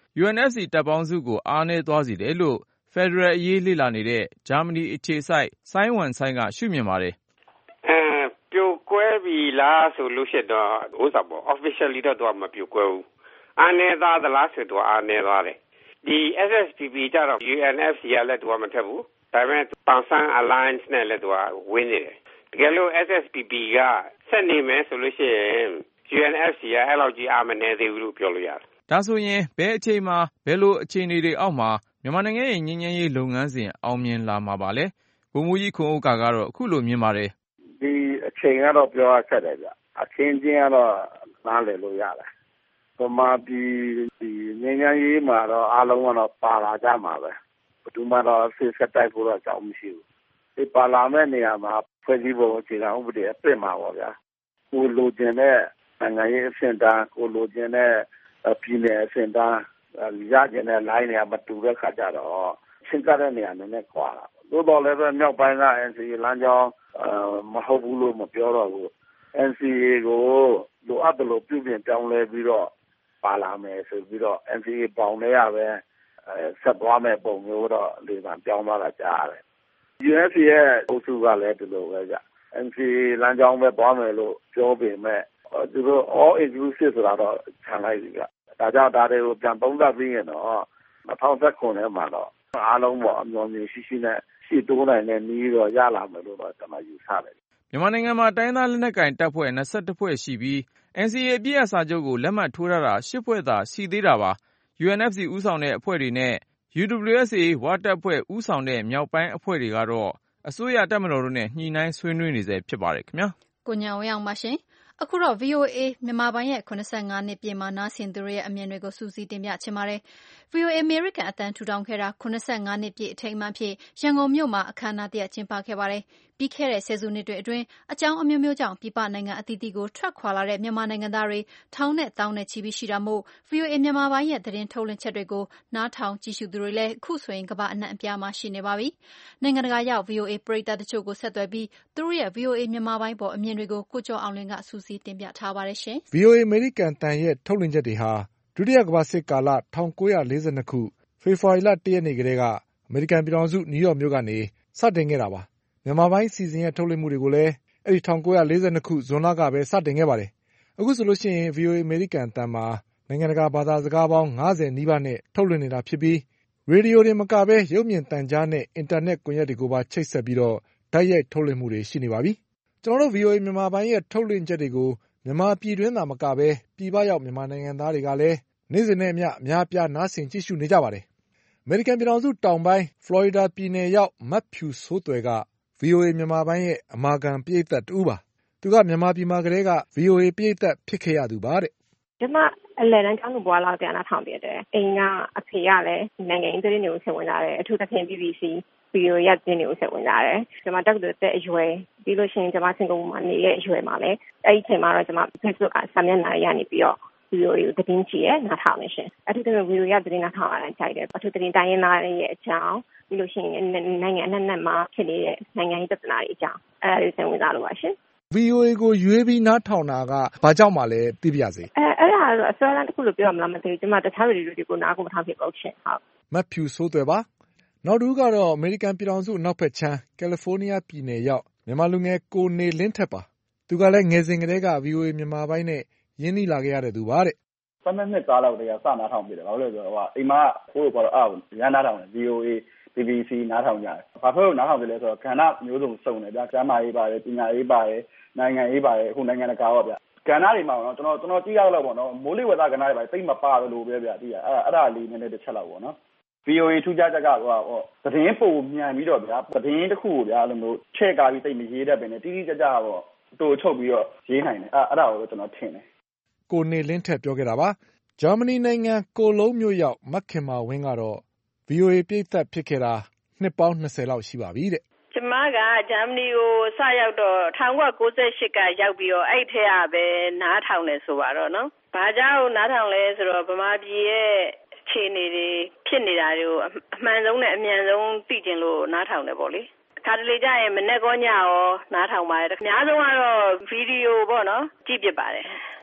ယူအန်အက်ဖ်စီ တပ်ပေါင်းစုကိုအားနည်းသွားစေတယ်လို့ဖက်ဒရယ်အရေးလေ့လာနေတဲ့ဂျာမနီအခြေစိုက်ဆိုင်းဝမ်ဆိုင်းကရှုမြင်ပါတယ်။အဲပြိုကွဲပြီလားဆိုလို့ရှိတော့ဥစ္စာပေါ့ officially တော့တော့မပြိုကွဲဘူး။အားနည်းသွားသလားဆိုတော့အားနည်းသွားတယ်။ဒီ เอส เอส พี พี ကြတော့ ယူအန်အက်ဖ်စီ ကလည်းတော့မထက်ဘူး။ဒါပေမဲ့ Pansan Alliance နဲ့လည်းတော့ဝင်းနေတယ်။တကယ်လို့ เอส เอส พี พี ကဆက်နေမယ်ဆိုလို့ရှိရင် ယူအန်အက်ဖ်စီ ကအဲ့လောက်ကြီးအားမနည်းသေးဘူးလို့ပြောလို့ရတယ်။ဒါဆိုရင်ဘယ်အချိန်မှာဘယ်လိုအခြေအနေတွေအောက်မှာမြန်မာနိုင်ငံရဲ့ငြိမ်းချမ်းရေးလုပ်ငန်းစဉ်အောင်မြင်လာမှာပါလဲ။ဗိုလ်မှူးကြီးခွန်ဥက္ကာကတော့အခုလိုမြင်ပါတယ်။ဒီအချိန်ကတော့ပြောရဆက်တယ်ဗျ။အခင်းချင်းကတော့နားလည်လို့ရတယ်။ဗမာပြည်ဒီငြိမ်းချမ်းရေးမှာတော့အားလုံးကတော့ပါလာကြမှာပဲ။ဘယ်သူမှတော့စစ်ဆက်တိုက်ဖို့တော့ကြောင်းမရှိဘူး။ဒီပါလာမဲ့နေရာမှာဖွဲ့စည်းပုံအခြေခံဥပဒေအပြစ်မှာပေါ့ဗျာ။ကိုလိုချင်တဲ့နိုင်ငံရေးအဆင့်တန်းကိုလိုချင်တဲ့ပြည်နယ်အဆင့်တန်းရကျင်တဲ့ line တွေကမတူတဲ့ခါကြတော့ရှင်းကြတဲ့နေရာနည်းနည်းကွာတာ။သို့တော်လည်းပဲမြောက်ပိုင်းက အန် စီ အေ လမ်းကြောင်းမဟုတ်ဘူးလို့မပြောတော့ဘူး။ အန် စီ အေ ကိုလိုအပ်တယ်လို့ပြုပြင်ပြောင်းလဲပြီးတော့ပါလာမယ်ဆိုပြီးတော့ အန် စီ အေ ပေါင်းလဲရပဲဆက်သွားမဲ့ပုံမျိုးတော့လေကပြောင်းသွားတာကြားရတယ်။ ယူ အန် အက်ဖ် စီ ရဲ့အုပ်စုကလည်းဒီလိုပဲကြ။ အန် စီ အေ လမ်းကြောင်းပဲသွားမယ်လို့ပြောပေမဲ့သူတို့ all inclusive ဆိုတာတော့ခြံလိုက်ပြီကဒါကြောင့်ဒါတွေကိုပြန်သုံးသပ်ပြီးရင်တော့၂၀၁၇ထဲမှာတော့အားလုံးပေါ့အမျှော်မြင်ရှိရှိနဲ့ရှေ့တိုးနိုင်တဲ့နည်းတော့ရလာမယ်လို့တော့ကျွန်တော်ယူဆတယ်မြန်မာနိုင်ငံမှာတိုင်းသားလက်နက်ကိုင်တပ်ဖွဲ့၂၁ဖွဲ့ရှိပြီး အန် စီ အေ အပစ်ရပ်စာချုပ်ကိုလက်မှတ်ထိုးထားတာ၈ဖွဲ့သာရှိသေးတာပါ။ ယူအန်အက်ဖ်စီ ဦးဆောင်တဲ့အဖွဲ့တွေနဲ့ ယူ ဒဘလျူ အက်စ် အေ ဝတပ်ဖွဲ့ဦးဆောင်တဲ့မြောက်ပိုင်းအဖွဲ့တွေကတော့အစိုးရတပ်မတော်တို့နဲ့ညှိနှိုင်းဆွေးနွေးနေဆဲဖြစ်ပါတယ်ခင်ဗျာကိုညံဝင်းအောင်ပါရှင်အခုတော့ ဗွီအိုအေ မြန်မာပိုင်းရဲ့၇၅နှစ်ပြည့်မှာနားဆင်သူတွေရဲ့အမြင်တွေကိုစူးစီးတင်ပြချင်ပါတယ်။ ဗွီအိုအေ အမေရိကန်အသံထူထောင်ခဲ့တာ၇၅နှစ်ပြည့်အထိမ်းအမှတ်အဖြစ်ရန်ကုန်မြို့မှာအခမ်းအနားတရပ်ကျင်းပခဲ့ပါတယ်။ပြီးခဲ့တဲ့ဆယ်စုနှစ်တွေအတွင်းအကြောင်းအမျိုးမျိုးကြောင့်ပြည်ပနိုင်ငံအသီးသီးကိုထွက်ခွာလာတဲ့မြန်မာနိုင်ငံသားတွေထောင်နဲ့သောင်းနဲ့ချီပြီးရှိတာမို့ ဗွီအိုအေမြန်မာပိုင်းရဲ့သတင်းထုတ်လွှင့်ချက်တွေကိုနားထောင်ကြည့်ရှုသူတွေလည်းအခုဆိုရင်ကမ္ဘာအနှံ့အပြားမှာရှိနေပါပြီ။နိုင်ငံတကာရောက် ဗွီအိုအေပရိသတ်တချို့ကိုဆက်သွယ်ပြီးသူတို့ရဲ့ ဗွီအိုအေမြန်မာပိုင်းပေါ်အမြင်တွေကိုကိုကျော်အောင်လွင်ကစူးစီးတင်ပြထားပါတယ်ရှင်။ ဗွီအိုအေအမေရိကန်အသံရဲ့ထုတ်လွှင့်ချက်တွေဟာဒုတိယကမ္ဘာစစ်ကာလ၁၉၄၂ခုဖေဖော်ဝါရီလ၁ရက်နေ့ကတည်းကအမေရိကန်ပြည်ထောင်စုနယူးယောက်မြို့ကနေစတင်ခဲ့တာပါ။မြန်မာပိုင်းစီစဉ်ရဲ့ထုတ်လွှင့်မှုတွေကိုလည်းအဲဒီ၁၉၄၂ခုဇွန်လကပဲစတင်ခဲ့ပါတယ်။အခုဆိုလို့ရှိရင် ဗွီအိုအေအမေရိကန်အသံမှာနိုင်ငံတကာဘာသာစကားပေါင်း၅၀နီးပါးနဲ့ထုတ်လွှင့်နေတာဖြစ်ပြီးရေဒီယိုတွေမကပဲရုပ်မြင်သံကြားနဲ့အင်တာနက်ကွန်ရက်တွေကိုပါချိတ်ဆက်ပြီးတော့တိုက်ရိုက်ထုတ်လွှင့်မှုတွေရှိနေပါပြီ။ကျွန်တော်တို့ ဗွီအိုအေမြန်မာပိုင်းရဲ့ထုတ်လွှင့်ချက်တွေကိုမြန်မာပြည်တွင်းသာမကပဲပြည်ပရောက်မြန်မာနိုင်ငံသားတွေကလည်းနေ့စဉ်နဲ့အမျှအများအပြားနားဆင်ကြည့်ရှုနေကြပါတယ်။အမေရိကန်ပြည်ထောင်စုတောင်ပိုင်းဖလော်ရီဒါပြည်နယ်ရောက်မတ်ဖြူစိုးသွယ်က ဗွီအိုအေမြန်မာပိုင်းရဲ့အမာခံပရိသတ်တူပါ။သူကမြန်မာပြည်မှာကတည်းက ဗွီအိုအေပရိသတ်ဖြစ်ခဲ့ရသူပါတဲ့။ကျွန်မအလယ်တန်းကျောင်းသူဘွားလောက်ပြန်လာထောင်ပြတယ်။အိမ်ကအဖေကလည်းနိုင်ငံရေးသတင်းတွေကိုဆက်ဝင်လာတယ်။အထူးသဖြင့် ဘီ ဘီ စီ ဗီဒီယိုရပ်သတင်းတွေကိုဆက်ဝင်လာတယ်။ကျွန်မတက်တူတဲ့အရွယ်ပြီးလို့ရှိရင်ကျွန်မစင်ကာပူမှာနေတဲ့အရွယ်မှာလည်းအဲ့ဒီအချိန်မှာတော့ကျွန်မ Facebook ကစာမျက်နှာရနေပြီးတော့ဗီဒီယိုတွေကိုသတင်းကြည့်ရနားထောင်နေရှင်အထူးသဖြင့်ဗီဒီယိုရပ်သတင်းနားထောင်ရတာကြိုက်တယ်အထူးသဖြင့်တိုင်းရင်းသားတွေရဲ့အကြောင်းပြီးလို့ရှိရင်နိုင်ငံအနှံ့နှံ့မှာဖြစ်နေတဲ့နိုင်ငံရေးပြဿနာတွေအကြောင်းအဲ့ဒါတွေသင်ဝင်လာလို့ပါရှင်ဗီအိုအေကိုရွေးပြီးနားထောင်တာကဘာကြောင့်မှလဲသိပြစေအဲအဲ့ဒါကတော့အစွမ်းလန်းတစ်ခုလို့ပြောရမလားမသိဘူးကျွန်မတခြားဗီဒီယိုတွေကိုနားကိုမထောင်ဖြစ်ဘူးရှင်ဟုတ်မတ်ဖြူစိုးသွယ်ပါနောက်တစ်ခုကတော့အမေရိကန်ပြည်ထောင်စုနောက်ဘက်ခြမ်းကယ်လီဖိုးနီးယားပြည်နယ်ရောက်မြန်မာလူငယ်ကိုနေလင်းထက်ပါသူကလည်းငယ်စဉ်ကတည်းက ဗီအိုအေမြန်မာပိုင်းနဲ့ရင်းနှီးလာခဲ့ရတဲ့သူပါတဲ့ဆယ်နှစ်သားလောက်တည်းကစနားထောင်ပြတယ်ဘာလို့လဲဆိုတော့ဟိုအိမ်မှာကိုယ့်ကိုကတော့အားရန်နားထောင်တယ် ဗီ အို အေ ဘီ ဘီ စီ နားထောင်ကြတယ်ဘာဖြစ်လို့နားထောင်ကြလဲဆိုတော့ကဏ္ဍမျိုးစုံစုံတယ်ဗျာကျမ်းမာရေးပါတယ်ပညာရေးပါတယ်နိုင်ငံရေးပါတယ်အခုနိုင်ငံတကာပေါ့ဗျာကဏ္ဍတွေမှာတော့ကျွန်တော်ကျွန်တော်ကြည့်ရတော့ပေါ့နော်မိုးလေဝသကဏ္ဍတွေပါတိတ်မပါလို့ပဲဗျာကြည့်ရအဲ့အဲ့ဒါလေးနည်းနည်းတစ်ချက်လောက်ပေါ့နော် ဗီ အို အေ ထူးခြားချက်ကဟိုဟောသတင်းပုံမြန်ပြီးတော့ဗျာသတင်းတစ်ခုကိုဗျာအဲ့လိုမျိုးချဲ့ကားပြီးတိတ်မရေးတတ်ပင်နဲ့တိတိကျကျပေါ့တူချုပ်ပြီးတော့ရေးနိုင်တယ်အဲ့အဲ့ဒါကိုကျွန်တော်ထင်တယ်ကိုနေလင်းထက်ပြောခဲ့တာပါဂျာမနီနိုင်ငံကိုလုံးမြို့ရောက်မက်ခင်မာဝင်းကတော့ ဗီ အို အေ ပြည်သက်ဖြစ်ခဲ့တာနှစ်ပေါင်း၂၀လောက်ရှိပါပြီတဲ့ကျမကဂျာမနီကိုစရောက်တော့၁၉၉၈ကရောက်ပြီးတော့အဲ့ထက်ကပဲနားထောင်နေဆိုပါတော့နော်ဘာကြောင့်နားထောင်လဲဆိုတော့ဗမာပြည်ရဲ့အခြေအနေတွေဖြစ်နေတာတွေကိုအမှန်ဆုံးနဲ့အမြန်ဆုံးသိကျင်လို့နားထောင်တယ်ပေါ့လေခါတလေကြရင်မနေ့ကောညရောနားထောင်ပါတယ်အများဆုံးကတော့ဗီဒီယိုပေါ့နော်ကြည့်ပြပါတယ်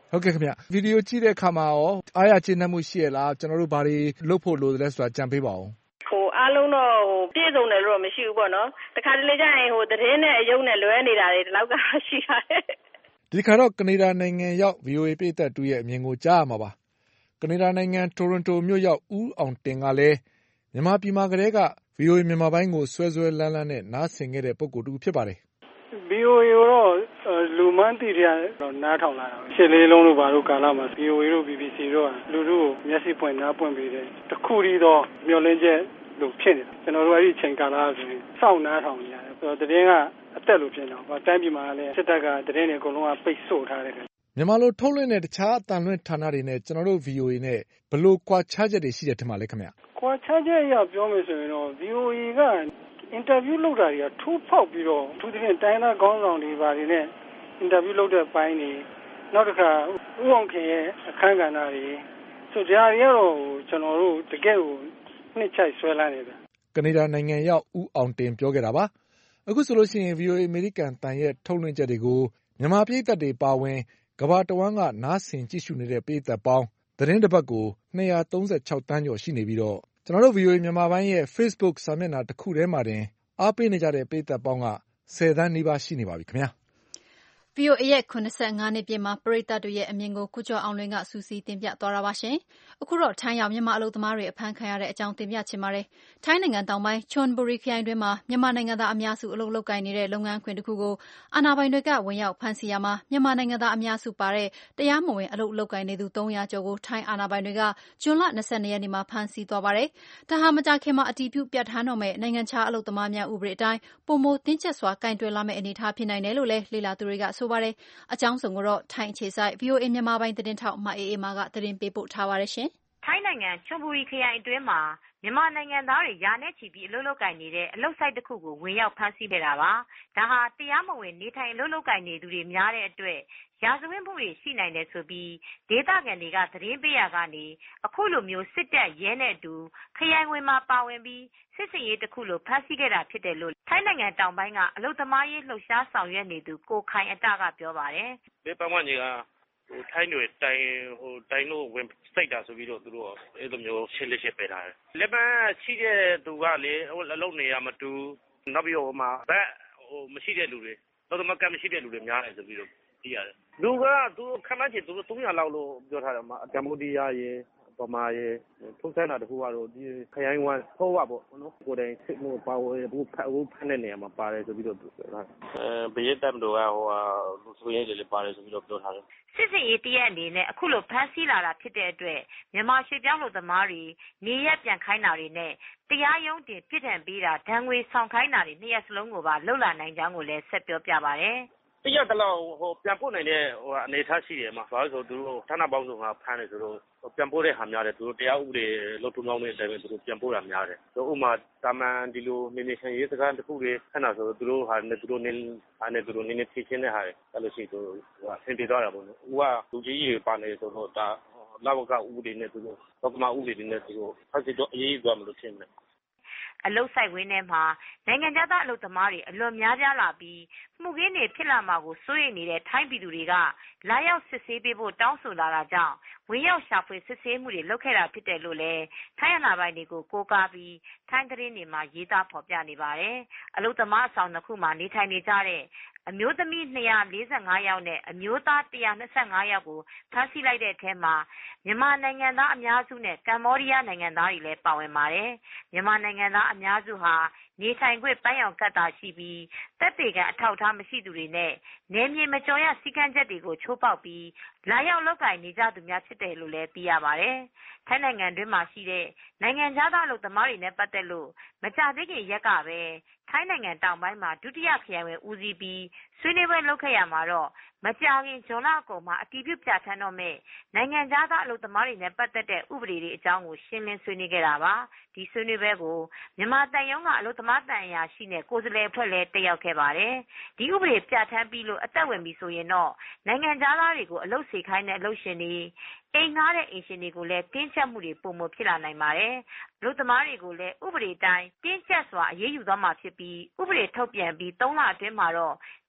ဟုတ်ကဲ့ခင်ဗျဗီဒီယိုကြည့်တဲ့အခါမှာရောအားရကျေနပ်မှုရှိရလားကျွန်တော်တို့ဘာတွေလုပ်ဖို့လိုတယ်လဲဆိုတာကြံပေးပါဦးဟိုအားလုံးတော့ဟိုပြည့်စုံတယ်လို့မရှိဘူးပေါ့နော်တခါတလေကျရင်ဟိုသတင်းနဲ့အယုံနဲ့လွဲနေတာတွေဒီလောက်ကရှိပါတယ်ဒီခါတော့ကနေဒါနိုင်ငံရောက် ဗီအိုအေ ပြည်သက်တူရဲ့အမြင်ကိုကြားရမှာပါကနေဒါနိုင်ငံတိုရွန်တိုမြို့ရောက်ဦးအောင်တင်ကလည်းမြန်မာပြည်မှာကတည်းက ဗီအိုအေ မြန်မာပိုင်းကိုဆွဲဆွဲလန်းလန်းနဲ့နားဆင်ခဲ့တဲ့ပုဂ္ဂိုလ်တူဖြစ်ပါတယ်ဗီအိုအေကိုတော့လူမှန်းသိတယ်တော့နားထောင်လာတာရှစ်လေးလုံးတို့ဘာလို့ကာလမှာ ဗီအိုအေ တို့ ဘီဘီစီ တို့လူတို့ကိုမျက်စိပွင့်နားပွင့်ပေးတယ်တခုတည်းတော့မျောလင်းချက်လို့ဖြစ်နေတာကျွန်တော်တို့အဲ့ဒီအချိန်ကာလဆိုရင်စောင့်နားထောင်နေရတယ်ဆိုတော့သတင်းကအသက်လို့ဖြစ်တော့တိုင်းပြည်မှာလည်းစစ်တပ်ကသတင်းတွေအကုန်လုံးကပိတ်ဆို့ထားတယ်မြန်မာလိုထုတ်လွှင့်တဲ့တခြားအတန်လွှင့်ဌာနတွေနဲ့ကျွန်တော်တို့ ဗီအိုအေ နဲ့ဘယ်လိုကွာခြားချက်တွေရှိတယ်ထင်ပါလဲခင်ဗျကွာခြားချက်အရပြောမယ်ဆိုရင်တော့ ဗီအိုအေ ကအင်တာဗျူးလုပ်တာတွေကထိုးဖောက်ပြီးတော့သူတကယ်တိုင်းသားခေါင်းဆောင်တွေပါတွေနဲ့အင်တာဗျူးလုပ်တဲ့ပိုင်းတွေနောက်တစ်ခါဥအောင်ခင်ရဲ့အခန်းကဏ္ဍတွေဆိုကြရတော့ကျွန်တော်တို့တကယ်ကိုနှစ်ချိုက်ဆွဲလန်းနေတယ်ကနေဒါနိုင်ငံရောက်ဦးအောင်တင်ပြောခဲ့တာပါအခုဆိုလို့ရှိရင် ဗီအိုအေ အမေရိကန်တန်ရဲ့ထုတ်လွှင့်ချက်တွေကိုမြန်မာပြည်သက်တွေပါဝင်ကမ္ဘာတဝန်းကနားဆင်ကြည့်ရှုနေတဲ့ပြည်သက်ပေါင်းသတင်းတစ်ပတ်ကိုနှစ်ရာသုံးဆယ်ခြောက်တန်းကျော်ရှိနေပြီးတော့ကျွန်တော်တို့ ဗီအိုအေ မြန်မာပိုင်းရဲ့ Facebook စာမျက်နှာတစ်ခုထဲမှာတင်အားပေးနေကြတဲ့ပြည်သက်ပေါင်းကဆယ်သန်းနီးပါးရှိနေပါပြီခင်ဗျာဗီအိုအေရဲ့ခုနစ်ဆယ့်ငါးနှစ်ပြည့်မှာပရိသတ်တွေရဲ့အမြင်ကိုကုကျော်အောင်လွင်ကစူးစီးတင်ပြသွားတာပါရှင်။အခုတော့ထိုင်းရောက်မြန်မာအလုပ်သမားတွေအဖမ်းခံရတဲ့အကြောင်းတင်ပြချင်ပါတယ်။ထိုင်းနိုင်ငံတောင်ပိုင်းချွန်ဘူရီခရိုင်တွင်းမှာမြန်မာနိုင်ငံသားအများစုအလုပ်လုပ်ကိုင်နေတဲ့လုပ်ငန်းခွင်တစ်ခုကိုအာဏာပိုင်တွေကဝင်ရောက်ဖမ်းဆီးရမှာမြန်မာနိုင်ငံသားအများစုပါတဲ့တရားမဝင်အလုပ်လုပ်ကိုင်နေသူသုံးရာကျော်ကိုထိုင်းအာဏာပိုင်တွေကဇွန်လ၂၂ရက်နေ့မှာဖမ်းဆီးသွားပါတယ်။ဒါဟာမကြာခင်မှာအတည်ပြုပြဋ္ဌာန်းတော်မဲ့နိုင်ငံခြားအလုပ်သမားများဥပဒေအတိုင်းပုံမတင်းကျပ်စွာကင်တွယ်လာမယ့်အနေအထားဖြစ်နိုင်တယ်လို့လည်းလေ့လာသူတွေကဆိုပါတယ်။အကြောင်းစုံကိုတော့ထိုင်းအခြေစိုက် ဗီအိုအေ မြန်မာပိုင်းသတင်းထောက်မအေးအေးမာကသတင်းပေးပို့ထားပါတယ်ရှင်။ထိုင်းနိုင်ငံချွန်ဘူရီခရိုင်အတွင်းမှာမြန်မာနိုင်ငံသားတွေရာနဲ့ချီပြီးအလုပ်လုပ်ကိုင်နေတဲ့အလုပ်ဆိုက်တစ်ခုကိုဝင်ရောက်ဖမ်းဆီးခဲ့တာပါ။ဒါဟာတရားမဝင်နေထိုင်အလုပ်လုပ်ကိုင်နေသူတွေများတဲ့အတွက်ရာဇဝတ်မှုတွေရှိနိုင်တယ်ဆိုပြီးဒေသခံတွေကသတင်းပေးရကနေအခုလိုမျိုးစစ်တပ်ရဲနဲ့အတူခရိုင်ဝင်မှာပါဝင်ပြီးစစ်စင်ရေးတစ်ခုလိုဖမ်းဆီးခဲ့တာဖြစ်တယ်လို့ထိုင်းနိုင်ငံတောင်ပိုင်းကအလုပ်သမားရေးလှုပ်ရှားဆောင်ရွက်နေသူကိုခိုင်အတကပြောပါတယ်။ဒီပတ်ဝန်းကျင်ကဟိုထိုင်းတွေတိုင်ဟိုတိုင်လို့ဝင်စိတ်တာဆိုပြီးတော့သူတို့အဲ့လိုမျိုးရှင်းလက်ရှင်းပေးထားတယ်။လက်ပန်းရှိတဲ့သူကလေဟိုအလုပ်နေရမတူနောက်ပြီးတော့ဟိုမှာဘက်ဟိုမရှိတဲ့လူတွေတော့မကမ်းမရှိတဲ့လူတွေများတယ်ဆိုပြီးတော့သိရတယ်။လူကသူခန့်မှန်းချင်သူတို့သုံးရာလောက်လို့ပြောထားတယ်မှာကမ္ဘောဒီးယားရေပမာရေထုံးစံတာတခုကတော့ဒီခရိုင်ဝမ်ဟောဝပေါ့နော်ကိုယ်တိုင်စစ်မှုပါဝင်ဘူးဖက်ဘူးဖက်တဲ့နေရာမှာပါတယ်ဆိုပြီးတော့ပြောထားတယ်အဲဘရဲ့တမ်တို့ကဟိုလူဆိုရဲလေးပါတယ်ဆိုပြီးတော့ပြောထားတယ်စစ်စင်ရေးတရက်အနေနဲ့အခုလိုဖမ်းဆီးလာတာဖြစ်တဲ့အတွက်မြန်မာရွှေပြောင်းလူသမားတွေနေရက်ပြန်ခိုင်းတာတွေနဲ့တရားရုံးတင်ပြစ်ဒဏ်ပေးတာဒဏ်ငွေဆောင်ခိုင်းတာတွေနှစ်ရက်စလုံးကိုပါလှုပ်လာနိုင်ကြောင်းကိုလည်းဆက်ပြောပြပါတယ်တရတလောက်ဟိုပြန်ပို့နိုင်တဲ့ဟိုအနေထားရှိတယ်မှာဘာလို့ဆိုသူတို့ဌာနပေါင်းစုံကဖမ်းတယ်ဆိုတော့ပြန်ပို့တဲ့ဟာများတယ်သူတို့တရားဥပဒေလုပ်ထုံးကောင်းတဲ့အတိုင်းပဲသူတို့ပြန်ပို့တာများတယ်ဆိုဥမာတာမန်ဒီလိုနေနေချင်းရေးစကားတစ်ခုတွေခဏဆိုသူတို့ဟာနဲ့သူတို့နေဟာနဲ့သူတို့နေနေဖြည့်ချင်းတဲ့ဟာတွေအဲ့လိုရှိသူတို့ဟိုအဆင်ပြေသွားတာပေါ့နော်ဦးကလူကြီးကြီးပါနေဆိုတော့ဒါလောက်ကောက်ဥပဒေနဲ့သူတို့တော့ကမဥပဒေနဲ့သူတို့ဖတ်စစ်တော့အရေးကြီးသွားမလို့ထင်တယ်အလုတ်ဆိုင်ဝင်းထဲမှာနိုင်ငံသားအလုပ်သမားတွေအလွန်များပြားလာပြီးမှုခင်းတွေဖြစ်လာမှာကိုစိုးရိမ်နေတဲ့ထိုင်းပြည်သူတွေကလာရောက်စစ်ဆေးပေးဖို့တောင်းဆိုလာတာကြောင့်ဝင်ရောက်ရှာဖွေစစ်ဆေးမှုတွေလုပ်ခဲ့တာဖြစ်တယ်လို့လည်းထိုင်းအာဏာပိုင်တွေကိုကိုးကားပြီးထိုင်းသတင်းတွေမှာရေးသားဖော်ပြနေပါတယ်။အလုပ်သမားအဆောင်တစ်ခုမှာနေထိုင်နေကြတဲ့အမျိုးသမီးနှစ်ရာလေးဆယ်ငါးယောက်နဲ့အမျိုးသားတစ်ရာနှစ်ဆယ့်ငါးယောက်ကိုဖမ်းဆီးလိုက်တဲ့အထဲမှာမြန်မာနိုင်ငံသားအများစုနဲ့ကမ္ဘောဒီးယားနိုင်ငံသားတွေလည်းပါဝင်ပါတယ်။မြန်မာနိုင်ငံသားအများစုဟာနေထိုင်ခွင့်ပန်းရောင်ကတ်တာရှိပြီးသက်သေခံအထောက်အထားမရှိသူတွေနဲ့နယ်မြေမကျော်ရစည်းကမ်းချက်တွေကိုချိုးဖောက်ပြီးလာရောက်လုပ်ကိုင်နေကြသူများဖြစ်တယ်လို့လည်းသိရပါတယ်။ထိုင်းနိုင်ငံတွင်းမှာရှိတဲ့နိုင်ငံသားအလုပ်သမားတွေနဲ့ပတ်သက်လို့မကြာသေးခင်ရက်ကပဲထိုင်းနိုင်ငံတောင်ပိုင်းမှာဒုတိယခရိုင်ဝင်ဦးစီးပြီးဆွေးနွေးပွဲလုပ်ခဲ့ရမှာတော့မကြာခင်ဇွန်လအကုန်မှာအတည်ပြုပြဋ္ဌာန်းတော့မဲ့နိုင်ငံသားအလုပ်သမားတွေနဲ့ပတ်သက်တဲ့ဥပဒေတွေအကြောင်းကိုရှင်းလင်းဆွေးနွေးခဲ့တာပါဒီဆွေးနွေးပွဲကိုမြန်မာတန်ယုံကအလုပ်သမားတန်အရာရှိနဲ့ကိုယ်စားလှယ်အဖွဲ့လည်းတက်ရောက်ခဲ့ပါတယ်ဒီဥပဒေပြဋ္ဌာန်းပြီးလို့အသက်ဝင်ပြီဆိုရင်တော့နိုင်ငံသားတွေကိုအလုပ်စေခိုင်းတဲ့အလုပ်ရှင်တွေအိမ်ငှားတဲ့အင်ရှင်တွေကိုလည်းတင်းကျပ်မှုတွေပုံမဖြစ်လာနိုင်ပါတယ်။လူသမားတွေကိုလည်းဥပဒေတိုင်းတင်းကျပ်စွာအရေးယူသွားမှာဖြစ်ပြီးဥပဒေထုတ်ပြန်ပြီးသုံးလအတွင်းမှာတော့တ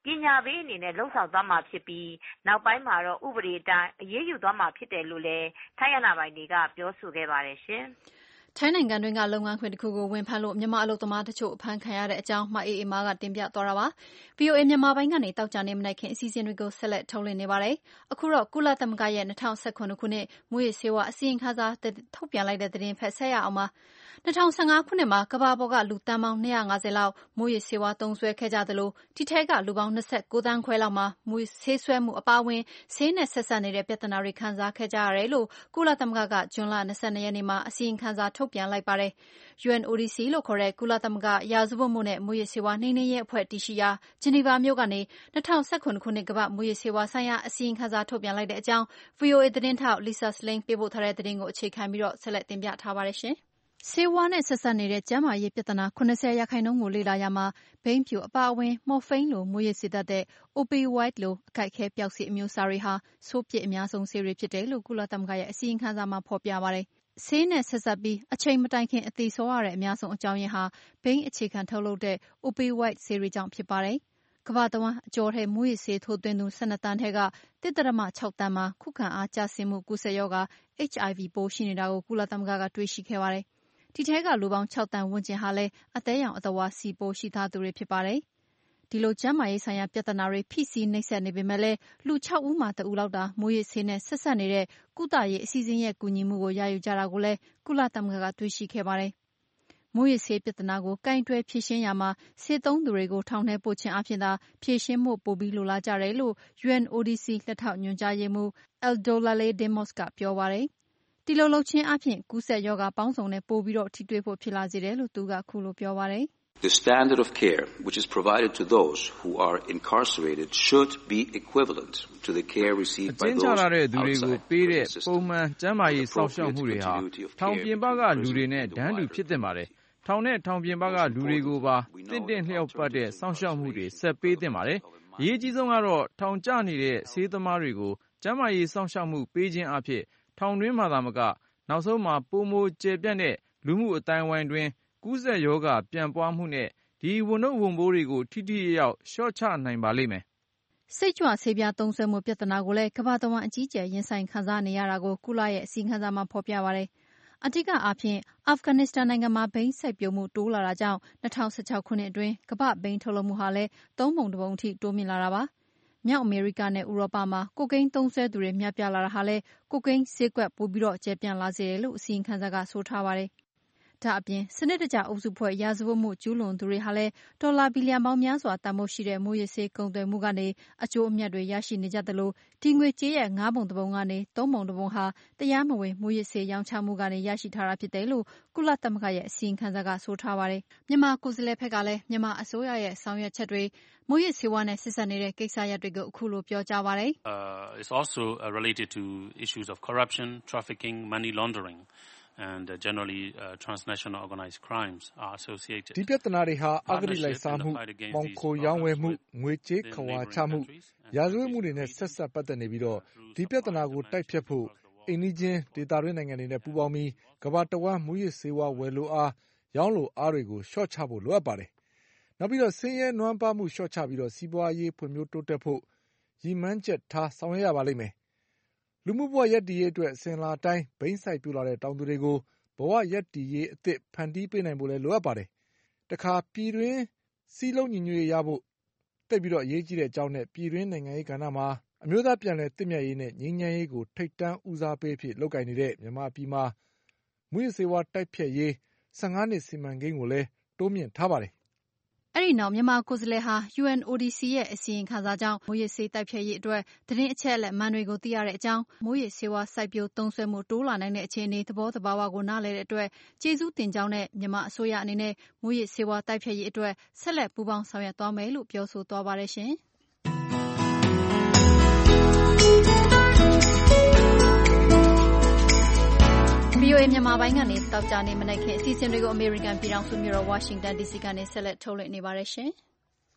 ပညာပေးအနေနဲ့လှုံ့ဆော်သွားမှာဖြစ်ပြီးနောက်ပိုင်းမှာတော့ဥပဒေအတိုင်းအရေးယူသွားမှာဖြစ်တယ်လို့လည်းထိုင်းအာဏာပိုင်တွေကပြောဆိုခဲ့ပါတယ်ရှင်။ထိုင်းနိုင်ငံတွင်းကလုပ်ငန်းခွင်တစ်ခုကိုဝင်ဖမ်းလို့မြန်မာအလုပ်သမားတချို့အဖမ်းခံရတဲ့အကြောင်းမအေးအေးမာကတင်ပြသွားတာပါ။ ဗွီအိုအေမြန်မာပိုင်းကနေတောက်ကြနေမနိုင်ခင်အစီအစဉ်တွေကိုဆက်လက်ထုတ်လွှင့်နေပါတယ်။အခုတော့ကုလသမဂ္ဂရဲ့၂၀၁၇ခုနှစ်မူရစ်ဆေးဝါးအစီရင်ခံစာထုတ်ပြန်လိုက်တဲ့သတင်းဖက်ဆက်ရအောင်ပါ။၂၀၁၅ခုနှစ်မှာကမ္ဘာပေါ်ကလူသန်းပေါင်း၂၅၀လောက်မူရစ်ဆေးဝါးသုံးစွဲခဲ့ကြသလိုဒီထဲကလူပေါင်း၂၉သန်းခွဲလောက်မှာမူရစ်ဆေးစွဲမှုအပါအဝင်ဆေးနဲ့ဆက်စပ်နေတဲ့ပြဿနာတွေခံစားခဲ့ကြရတယ်လို့ကုလသမဂ္ဂကဇွန်လ၂၂ရက်နေ့မှာအစီရင်ခံစာထုတ်ပြန်လိုက်ပါတယ်။ U N O D C လို့ခေါ်တဲ့ကုလသမဂ္ဂရာဇဝတ်မှုနဲ့မူရစ်ဆေးဝါးနှိမ်နင်းရေးအဖွဲ့တည်ရှိရာဂျနီဗာမြို့ကနေ၂၀၁၇ခုနှစ်ကမ္ဘာ့မူရစ်ဆေးဝါးဆိုင်ရာအစီရင်ခံစာထုတ်ပြန်လိုက်တဲ့အကြောင်း ဗွီအိုအေသတင်းထောက် Lisa Schlein ပေးပို့ထားတဲ့သတင်းကိုအခြေခံပြီးဆက်လက်တင်ပြထားပါတယ်ရှင်။ဆေးဝါးနဲ့ဆက်စပ်နေတဲ့ကျန်းမာရေးပြဿနာ၇၀ရာခိုင်နှုန်းကိုလေ့လာရာမှာဘိန်းဖြူအပါအဝင်မော်ဖိန်းလိုမူရစ်စေတတ်တဲ့ Opioid လိုအကိုက်အခဲပျောက်ဆေးအမျိုးအစားတွေဟာဆိုးပြစ်အများဆုံးဆေးတွေဖြစ်တယ်လို့ကုလသမဂ္ဂရဲ့အစီရင်ခံစာမှာဖော်ပြပါတယ်။ဆေးနဲ့ဆက်စပ်ပြီးအချိန်မတိုင်ခင်အသေဆုံးရတဲ့အများဆုံးအကြောင်းရင်းဟာဘိန်းအခြေခံထုတ်လုပ်တဲ့ Opioid ဆေးတွေကြောင့်ဖြစ်ပါတယ်။ကမ္ဘာတဝန်းအကျော်ထဲမူရစ်ဆေးထိုးသွင်းသူ၁၂သန်းထဲက တစ်ဒသမ ၆သန်းမှာခုခံအားကျဆင်းမှုကူးစက်ရောဂါ H I V ပိုးရှိနေတာကိုကုလသမဂ္ဂကတွေ့ရှိခဲ့ပါတယ်။ဒီထဲကလူပေါင်း၆သန်းဝန်းကျင်ဟာလည်းအသည်းယောင်အသဝါစီပိုးရှိထားသူတွေဖြစ်ပါတယ်။ဒီလိုကျန်းမာရေးဆိုင်ရာပြဿနာတွေဖိစီးနှိပ်စက်နေပေမဲ့လည်းလူ၆ဦးမှာတဦးလောက်သာမူရစ်ဆေးနဲ့ဆက်စပ်နေတဲ့ကုသရေးအစီအစဉ်ရဲ့ကူညီမှုကိုရယူကြတာကိုလည်းကုလသမဂ္ဂကတွေ့ရှိခဲ့ပါတယ်။မူရစ်ဆေးပြဿနာကိုကင်တွယ်ဖြေရှင်းရာမှာဆေးသုံးသူတွေကိုထောင်ထဲပို့ခြင်းအပြင်သာဖြေရှင်းဖို့ပိုပြီးလိုလားကြတယ်လို့ U N O D C လက်ထောက်ညွှန်ကြားရေးမှူး Eldolale Demos ကပြောပါတယ်။ဒီလိုလုပ်ခြင်းအပြင်ကူးစက်ရောဂါပေါင်းစုံနဲ့ပိုပြီးတော့ထိတွေ့ဖို့ဖြစ်လာစေတယ်လို့သူကခုလိုပြောပါတယ်။ The standard of care which is provided to those who are incarcerated should be equivalent to the care received by those outside the prison system. ပေးတဲ့ပုံမှန်ကျန်းမာရေးစောင့်ရှောက်မှုတွေဟာထောင်ပြင်ပကလူတွေနဲ့တန်းတူဖြစ်သင့်ပါတယ်။ထောင်နဲ့ထောင်ပြင်ပကလူတွေကိုပါတင့်တင့်လျောက်ပတ်တဲ့စောင့်ရှောက်မှုတွေဆက်ပေးသင့်ပါတယ်။အရေးကြီးဆုံးကတော့ထောင်ကျနေတဲ့ဆေးသမားတွေကိုကျန်းမာရေးစောင့်ရှောက်မှုပေးခြင်းအဖြစ်ထောင်တွင်းမှာသာမကနောက်ဆုံးမှာပိုမိုကျယ်ပြန့်တဲ့လူမှုအတိုင်းအဝိုင်းတွင်ကူးစက်ရောဂါပြန့်ပွားမှုနဲ့ဒီဝန်ထုတ်ဝန်ပိုးတွေကိုထိထိရောက်လျှော့ချနိုင်ပါလိမ့်မယ်။စိတ်ကြွဆေးပြားသုံးစွဲမှုပြဿနာကိုလည်းကမ္ဘာတဝန်းအကြီးအကျယ်ရင်ဆိုင်ခံစားနေရတာကိုကုလရဲ့အစီရင်ခံစာမှာဖော်ပြပါတယ်။အဓိကအားဖြင့်အာဖဂန်နစ္စတန်နိုင်ငံမှာဘိန်းစိုက်ပျိုးမှုတိုးလာတာကြောင့်၂၀၁၆ခုနှစ်အတွင်းကမ္ဘာ့ဘိန်းထုတ်လုပ်မှုဟာလည်းသုံးပုံတစ်ပုံအထိတိုးမြင့်လာတာပါ။မြောက်အမေရိကနဲ့ဥရောပမှာကိုကိန်းသုံးစွဲသူတွေများပြားလာတာဟာလည်းကိုကိန်းဈေးကွက်ပိုပြီးတော့ကျယ်ပြန့်လာစေတယ်လို့အစီရင်ခံစာကဆိုထားပါတယ်။ဒါအပြင်စနစ်တကျအုပ်စုဖွဲ့ရာဇဝတ်မှုကျူးလွန်သူတွေဟာလည်းဒေါ်လာဘီလီယံပေါင်းများစွာတန်ဖိုးရှိတဲ့မူရစ်ဆေးကုန်သွယ်မှုကနေအကျိုးအမြတ်တွေရရှိနေကြသလိုဒီငွေကြေးရဲ့ငါးပုံတစ်ပုံကနေသုံးပုံတစ်ပုံဟာတရားမဝင်မူရစ်ဆေးရောင်းချမှုကနေရရှိထားတာဖြစ်တယ်လို့ကုလသမဂ္ဂရဲ့အစီရင်ခံစာကဆိုထားပါတယ်။မြန်မာကိုယ်စားလှယ်ဘက်ကလည်းမြန်မာအစိုးရရဲ့ဆောင်ရွက်ချက်တွေမူရစ်ဆေးဝါးနဲ့ဆက်စပ်နေတဲ့ကိစ္စရပ်တွေကိုအခုလိုပြောကြားပါတယ်။ uh, It's also uh, related to issues of corruption, trafficking, money laundering.And uh, generally, uh, transnational organized crimes are associated. ဒီပြဿနာတွေဟာအဂတိလိုက်စားမှု၊မှောင်ခိုရောင်းဝယ်မှု၊ငွေကြေးခဝါချမှု၊ရာဇဝတ်မှုတွေနဲ့ဆက်စပ်ပတ်သက်နေပြီးတော့ဒီပြဿနာကိုတိုက်ဖျက်ဖို့အိမ်နီးချင်းဒေသတွင်းနိုင်ငံတွေနဲ့ပူးပေါင်းပြီးကမ္ဘာတဝန်းမူရစ်ဆေးဝါးဝယ်လိုအားရောင်းလိုအားတွေကိုလျှော့ချဖို့လိုအပ်ပါတယ်။နောက်ပြီးတော့ဆင်းရဲနွမ်းပါးမှုလျှော့ချပြီးတော့စီးပွားရေးဖွံ့ဖြိုးတိုးတက်ဖို့ရည်မှန်းချက်ထားဆောင်ရွက်ရပါလိမ့်မယ်။လူမှုဘဝရပ်တည်ရေးအတွက်အစဉ်လာတိုင်းဘိန်းစိုက်ပျိုးလာတဲ့တောင်သူတွေကိုဘဝရပ်တည်ရေးအသစ်ဖန်တီးပေးနိုင်ဖို့လည်းလိုအပ်ပါတယ်။တခါပြည်တွင်းစည်းလုံးညီညွတ်ရေးရဖို့သိပ်ပြီးတော့အရေးကြီးတဲ့အကြောင်းနဲ့ပြည်တွင်းနိုင်ငံရေးကဏ္ဍမှာအမျိုးသားပြန်လည်သင့်မြတ်ရေးနဲ့ငြိမ်းချမ်းရေးကိုထိပ်တန်းဦးစားပေးအဖြစ်လုပ်ကိုင်နေတဲ့မြန်မာပြည်မှာမူရစ်ဆေးဝါးတိုက်ဖျက်ရေး၁၅နှစ်စီမံကိန်းကိုလည်းတိုးမြှင့်ထားပါတယ်။အဲဒီနောက်မြန်မာကိုယ်စားလှယ်ဟာ U N O D C ရဲ့အစီရင်ခံစာကြောင့်မူရစ်ဆေးတိုက်ဖျက်ရေးအတွက်သတင်းအချက်အလက်မှန်တွေကိုသိရတဲ့အကြောင်းမူရစ်ဆေးဝါးစိုက်ပျိုးသုံးစွဲမှုတိုးလာနိုင်တဲ့အခြေအနေသဘောတဘာဝကိုနားလည်တဲ့အတွက်ကျေးဇူးတင်ကြောင်းနဲ့မြန်မာအစိုးရအနေနဲ့မူရစ်ဆေးဝါးတိုက်ဖျက်ရေးအတွက်ဆက်လက်ပူးပေါင်းဆောင်ရွက်သွားမယ်လို့ပြောဆိုသွားပါတယ်ရှင်။ဗွီအိုအေမြန်မာပိုင်းကနေတောက်ကြနေမနက်ခင်းအစီအစဉ်တွေကိုအမေရိကန်ပြည်ထောင်စုမြို့တော်ဝါရှင်တန်ဒီစီကနေဆက်လက်ထုတ်လွှင့်နေပါတယ်ရှင်။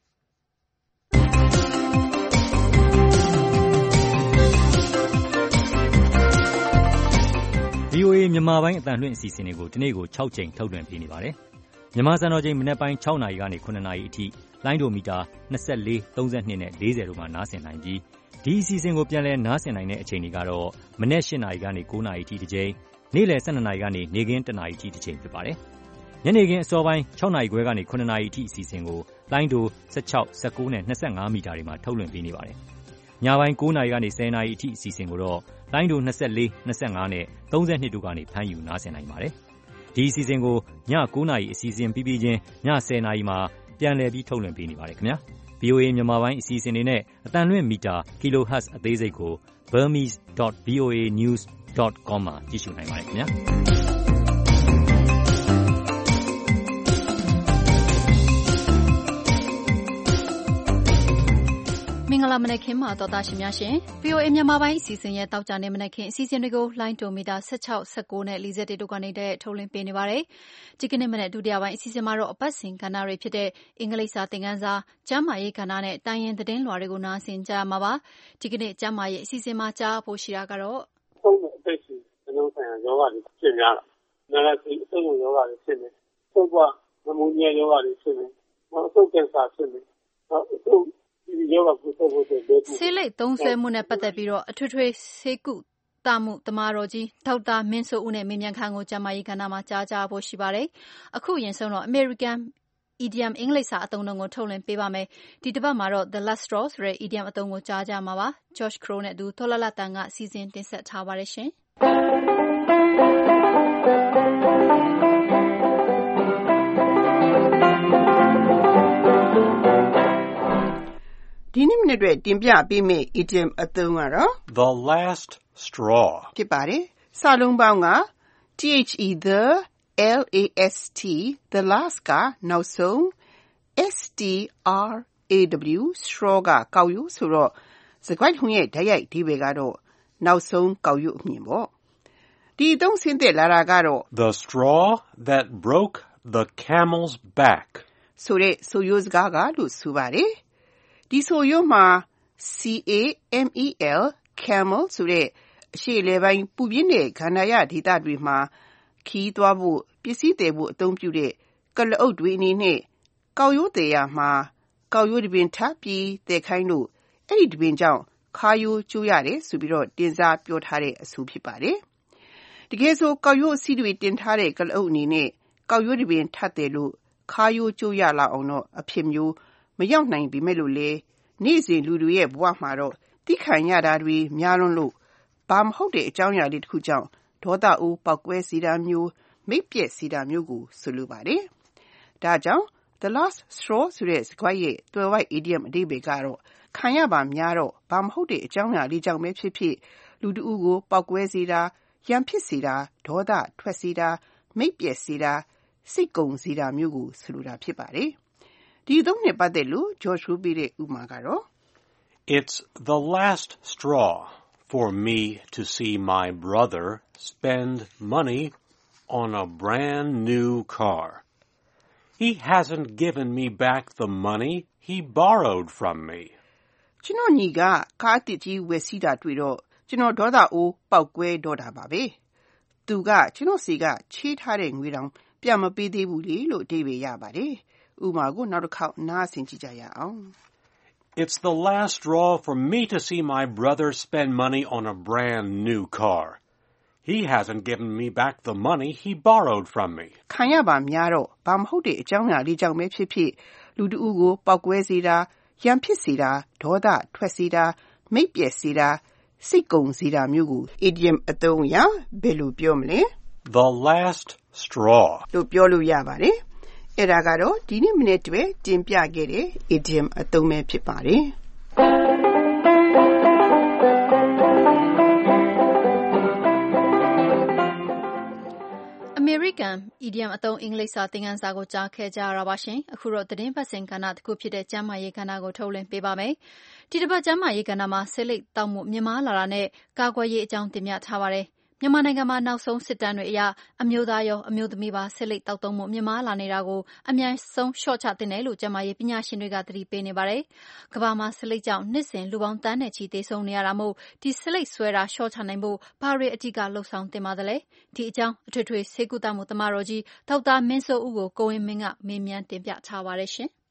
ဗွီအိုအေမြန်မာပိုင်းအသံလွှင့်အစီအစဉ်တွေကိုဒီနေ့ကို၆ကြိမ်ထုတ်လွှင့်ပေးနေပါတယ်။မြန်မာစံတော်ချိန်မနက်ပိုင်း၆နာရီကနေ၇နာရီအထိလိုင်းဒိုမီတာနှစ်၄ သုံး၂နဲ့၄၀တို့မှာနားဆင်နိုင်ပြီးဒီအစီအစဉ်ကိုပြန်လည်နားဆင်နိုင်တဲ့အချိန်တွေကတော့မနက်၈နာရီကနေ၉နာရီထိတစ်ချိန်နေ့လယ်၁၂နာရီကနေနေ့ခင်း၁နာရီထိတစ်ချိန်ဖြစ်ပါတယ်ညနေခင်းအစောပိုင်း၆နာရီခွဲကနေ၇နာရီအထိအစီအစဉ်ကိုလိုင်းဒို၁၆ ၁၉နဲ့၂၅မီတာတွေမှာထုတ်လွှင့်ပေးနေပါတယ်ညပိုင်း၉နာရီကနေ၁၀နာရီအထိအစီအစဉ်ကိုတော့လိုင်းဒို၂၄ ၂၅နဲ့၃၂တို့ကနေဖမ်းယူနားဆင်နိုင်ပါတယ်ဒီအစီအစဉ်ကိုည၉နာရီအစီအစဉ်ပြီးပြီးချင်းည၁၀နာရီမှာပြန်လည်ပြီးထုတ်လွှင့်ပေးနေပါတယ်ခင်ဗျာ ဗွီအိုအေ မြန်မာပိုင်းအစီအစဉ်တွေနဲ့အတန်လွင့်မီတာ kilohertz အသေးစိတ်ကို burmese dot v o a news dot com မှာကြည့်ရှုနိုင်ပါတယ်ခင်ဗျာမင်္ဂလာမနက်ခင်းမှာတော်သားရှင်များရှင် ဗွီအိုအေ မြန်မာပိုင်းအစီအစဉ်ရဲ့တောက်ကြနေမနက်ခင်းအစီအစဉ်တွေကိုလိုင်းတိုမီတာ၁၆ ၁၉နဲ့၄၁တို့ကနေတဲ့ထုတ်လွှင့်ပေးနေပါတယ်ဒီကနေ့မနက်ဒုတိယပိုင်းအစီအစဉ်မှာတော့အပတ်စဉ်ကဏ္ဍတွေဖြစ်တဲ့အင်္ဂလိပ်စာသင်ခန်းစာကျမ်းမာရေးကဏ္ဍနဲ့တိုင်းရင်သတင်းလွှာတွေကိုနားဆင်ကြရမှာပါဒီကနေ့ကျမ်းမာရေးအစီအစဉ်မှာကြားဖို့ရှိတာကတော့ဆုံးတဲ့အသိရှိအလုံးဆိုင်ရာယောဂတွေဖြစ်များတာနာလာစီအဆုတ်ယောဂတွေဖြစ်နေသုတ်ကနမူနီယာယောဂတွေဖြစ်နေနောက်အဆုတ်ကင်ဆာဖြစ်နေနောက်အဆုတ်ဆေးလိပ်သုံးဆွဲမှုနဲ့ပတ်သက်ပြီးတော့အထွေထွေဆေးကုသမှုတမတော်ကြီးဒေါက်တာမင်းစိုးဦးနဲ့မေမြန်းခန်းကိုကျမ်းမာရေးကဏ္ဍမှာကြားကြဖို့ရှိပါတယ်အခုရင်ဆုံးတော့ American idiom အင်္ဂလိပ်စာအသုံးအနှုန်းကိုထုတ်လွှင့်ပေးပါမယ်ဒီတစ်ပတ်မှာတော့ the last straw ဆိုတဲ့ idiom အသုံးကိုကြားကြမှာပါ George Crow နဲ့အတူထော်လလတန်ကစီစဉ်တင်ဆက်ထားပါတယ်ရှင်ဒီနေ့မနေ့အတွက်တင်ပြပေးမယ့် idiom အသုံးကတော့ the last straw ဖြစ်ပါတယ်စာလုံးပေါင်းက the the last the last ကနောက်ဆုံး straw straw ကကောက်ရိုးဆိုတော့စကားထုံးရဲ့ဓာတ်ရိုက်အဓိပ္ပာယ်ကတော့နောက်ဆုံးကောက်ရိုးအမြင်ပေါ့ဒီအသုံးဆင်းသက်လာတာကတော့ the straw that broke the camel's back ဆိုတဲ့ဆိုရိုးစကားကလို့ဆိုပါတယ်ဒီဆိုရိုးမှာ C A M E L camel ဆိုတဲ့အရှေ့အလယ်ပိုင်းပူပြင်းတဲ့ခန္ဓာရဒေသတွေမှာခီးသွားဖို့ပစ္စည်းတည်ဖို့အသုံးပြုတဲ့ကလအုပ်တွေအနေနဲ့ကောက်ရိုးတည်ရမှာကောက်ရိုးတစ်ပင်ထပ်ပြီးတည်ခိုင်းလို့အဲ့ဒီတစ်ပင်ကြောင့်ခါရိုးကျိုးရတယ်ဆိုပြီးတော့တင်စားပြောထားတဲ့အဆိုဖြစ်ပါတယ်တကယ်ဆိုကောက်ရိုးအစီတွေတင်ထားတဲ့ကလအုပ်အနေနဲ့ကောက်ရိုးတစ်ပင်ထပ်တယ်လို့ခါရိုးကျိုးရလာအောင်တော့အဖြစ်မျိုးမရောက်နိုင်ပြီမဲ့လို့လေနေ့စဉ်လူတွေရဲ့ဘဝမှာတော့တိခံရတာတွေများလွန်းလို့ဘာမဟုတ်တဲ့အကြောင်းအရာလေးတစ်ခုကြောင့်ဒေါသအိုးပောက်ကွဲစေတာမျိုးမိတ်ပြက်စေတာမျိုးကိုဆိုလိုပါတယ်။ဒါကြောင့် the last straw ဆိုတဲ့စကားရဲ့တွယ်ဝိုက် idiom အဓိပ္ပာယ်ကတော့ခံရပါများတော့ဘာမဟုတ်တဲ့အကြောင်းအရာလေးကြောင့်ပဲဖြစ်ဖြစ်လူတဦးကိုပောက်ကွဲစေတာရန်ဖြစ်စေတာဒေါသထွက်စေတာမိတ်ပြက်စေတာစိတ်ကုံစေတာမျိုးကိုဆိုလိုတာဖြစ်ပါတယ်။ဒီသုံးနဲ့ပတ်သက်လို့ George ရူပေးတဲ့ဥပမာကတော့ It's the last straw for me to see my brother spend money on a brand new car. He hasn't given me back the money he borrowed from me. ကျွန်တော်ညီကကားအသစ်ကြီးဝယ်စီးတာတွေ့တော့ကျွန်တော်ဒေါသအိုးပောက်ကွဲတော့တာပါပဲ။သူကကျွန်တော်စီကချေးထားတဲ့ငွေတောင်ပြန်မပေးသေးဘူးလေလို့အဓိပ္ပာယ်ရပါတယ်။ဥပမာကိုနောက်တစ်ခေါက်နားဆင်ကြည့်ကြရအောင်။ It's the last straw for me to see my brother spend money on a brand new car. He hasn't given me back the money he borrowed from me. ခံရပါများတော့ဘာမဟုတ်တဲ့အကြောင်းအရာလေးကြောင့်ပဲဖြစ်ဖြစ်လူတဦးကိုပောက်ကွဲစေတာရန်ဖြစ်စေတာဒေါသထွက်စေတာမိတ်ပြက်စေတာစိတ်ကုံစေတာမျိုးကို idiom အသုံးအရဘယ်လိုပြောမလဲ The last straw လို့ပြောလို့ရပါတယ်အဲ့ဒါကတော့ဒီနေ့မနေ့တည်းတင်ပြခဲ့တဲ့ idiom အသုံးပဲဖြစ်ပါတယ်အမေရိကန် idiom အသုံးအင်္ဂလိပ်စာသင်ခန်းစာကိုကြားခဲ့ကြရတာပါရှင်အခုတော့သတင်းပတ်စဉ်ကဏ္ဍတစ်ခုဖြစ်တဲ့ကျမ်းမာရေးကဏ္ဍကိုထုတ်လွှင့်ပေးပါမယ်ဒီတစ်ပတ်ကျမ်းမာရေးကဏ္ဍမှာဆေးလိပ်တောက်မှုမြင့်မားလာတာနဲ့ကာကွယ်ရေးအကြောင်းတင်ပြထားပါတယ်မြန်မာနိုင်ငံမှာနောက်ဆုံးစစ်တမ်းတွေအရအမျိုးသားရောအမျိုးသမီးပါဆေးလိပ်တောက်သုံးမှုမြင့်မားလာနေတာကိုအများဆုံးလျှော့ချသင့်တယ်လို့ကျန်းမာရေးပညာရှင်တွေကသတိပေးနေပါတယ်။ကမ္ဘာမှာဆေးလိပ်ကြောင့်နှစ်စဉ်လူပေါင်းတန်းနဲ့ချီသေဆုံးနေရတာမို့ဒီဆေးလိပ်ဆွဲတာလျှော့ချနိုင်ဖို့ဘာတွေအဓိကလှုပ်ဆောင်သင့်ပါသလဲ။ဒီအကြောင်းအထွေထွေဆေးကုသမှုသမားတော်ကြီးဒေါက်တာမင်းစိုးဦးကိုကိုဝင်းမင်းကမေးမြန်းတင်ပြထားပါတယ်ရှင်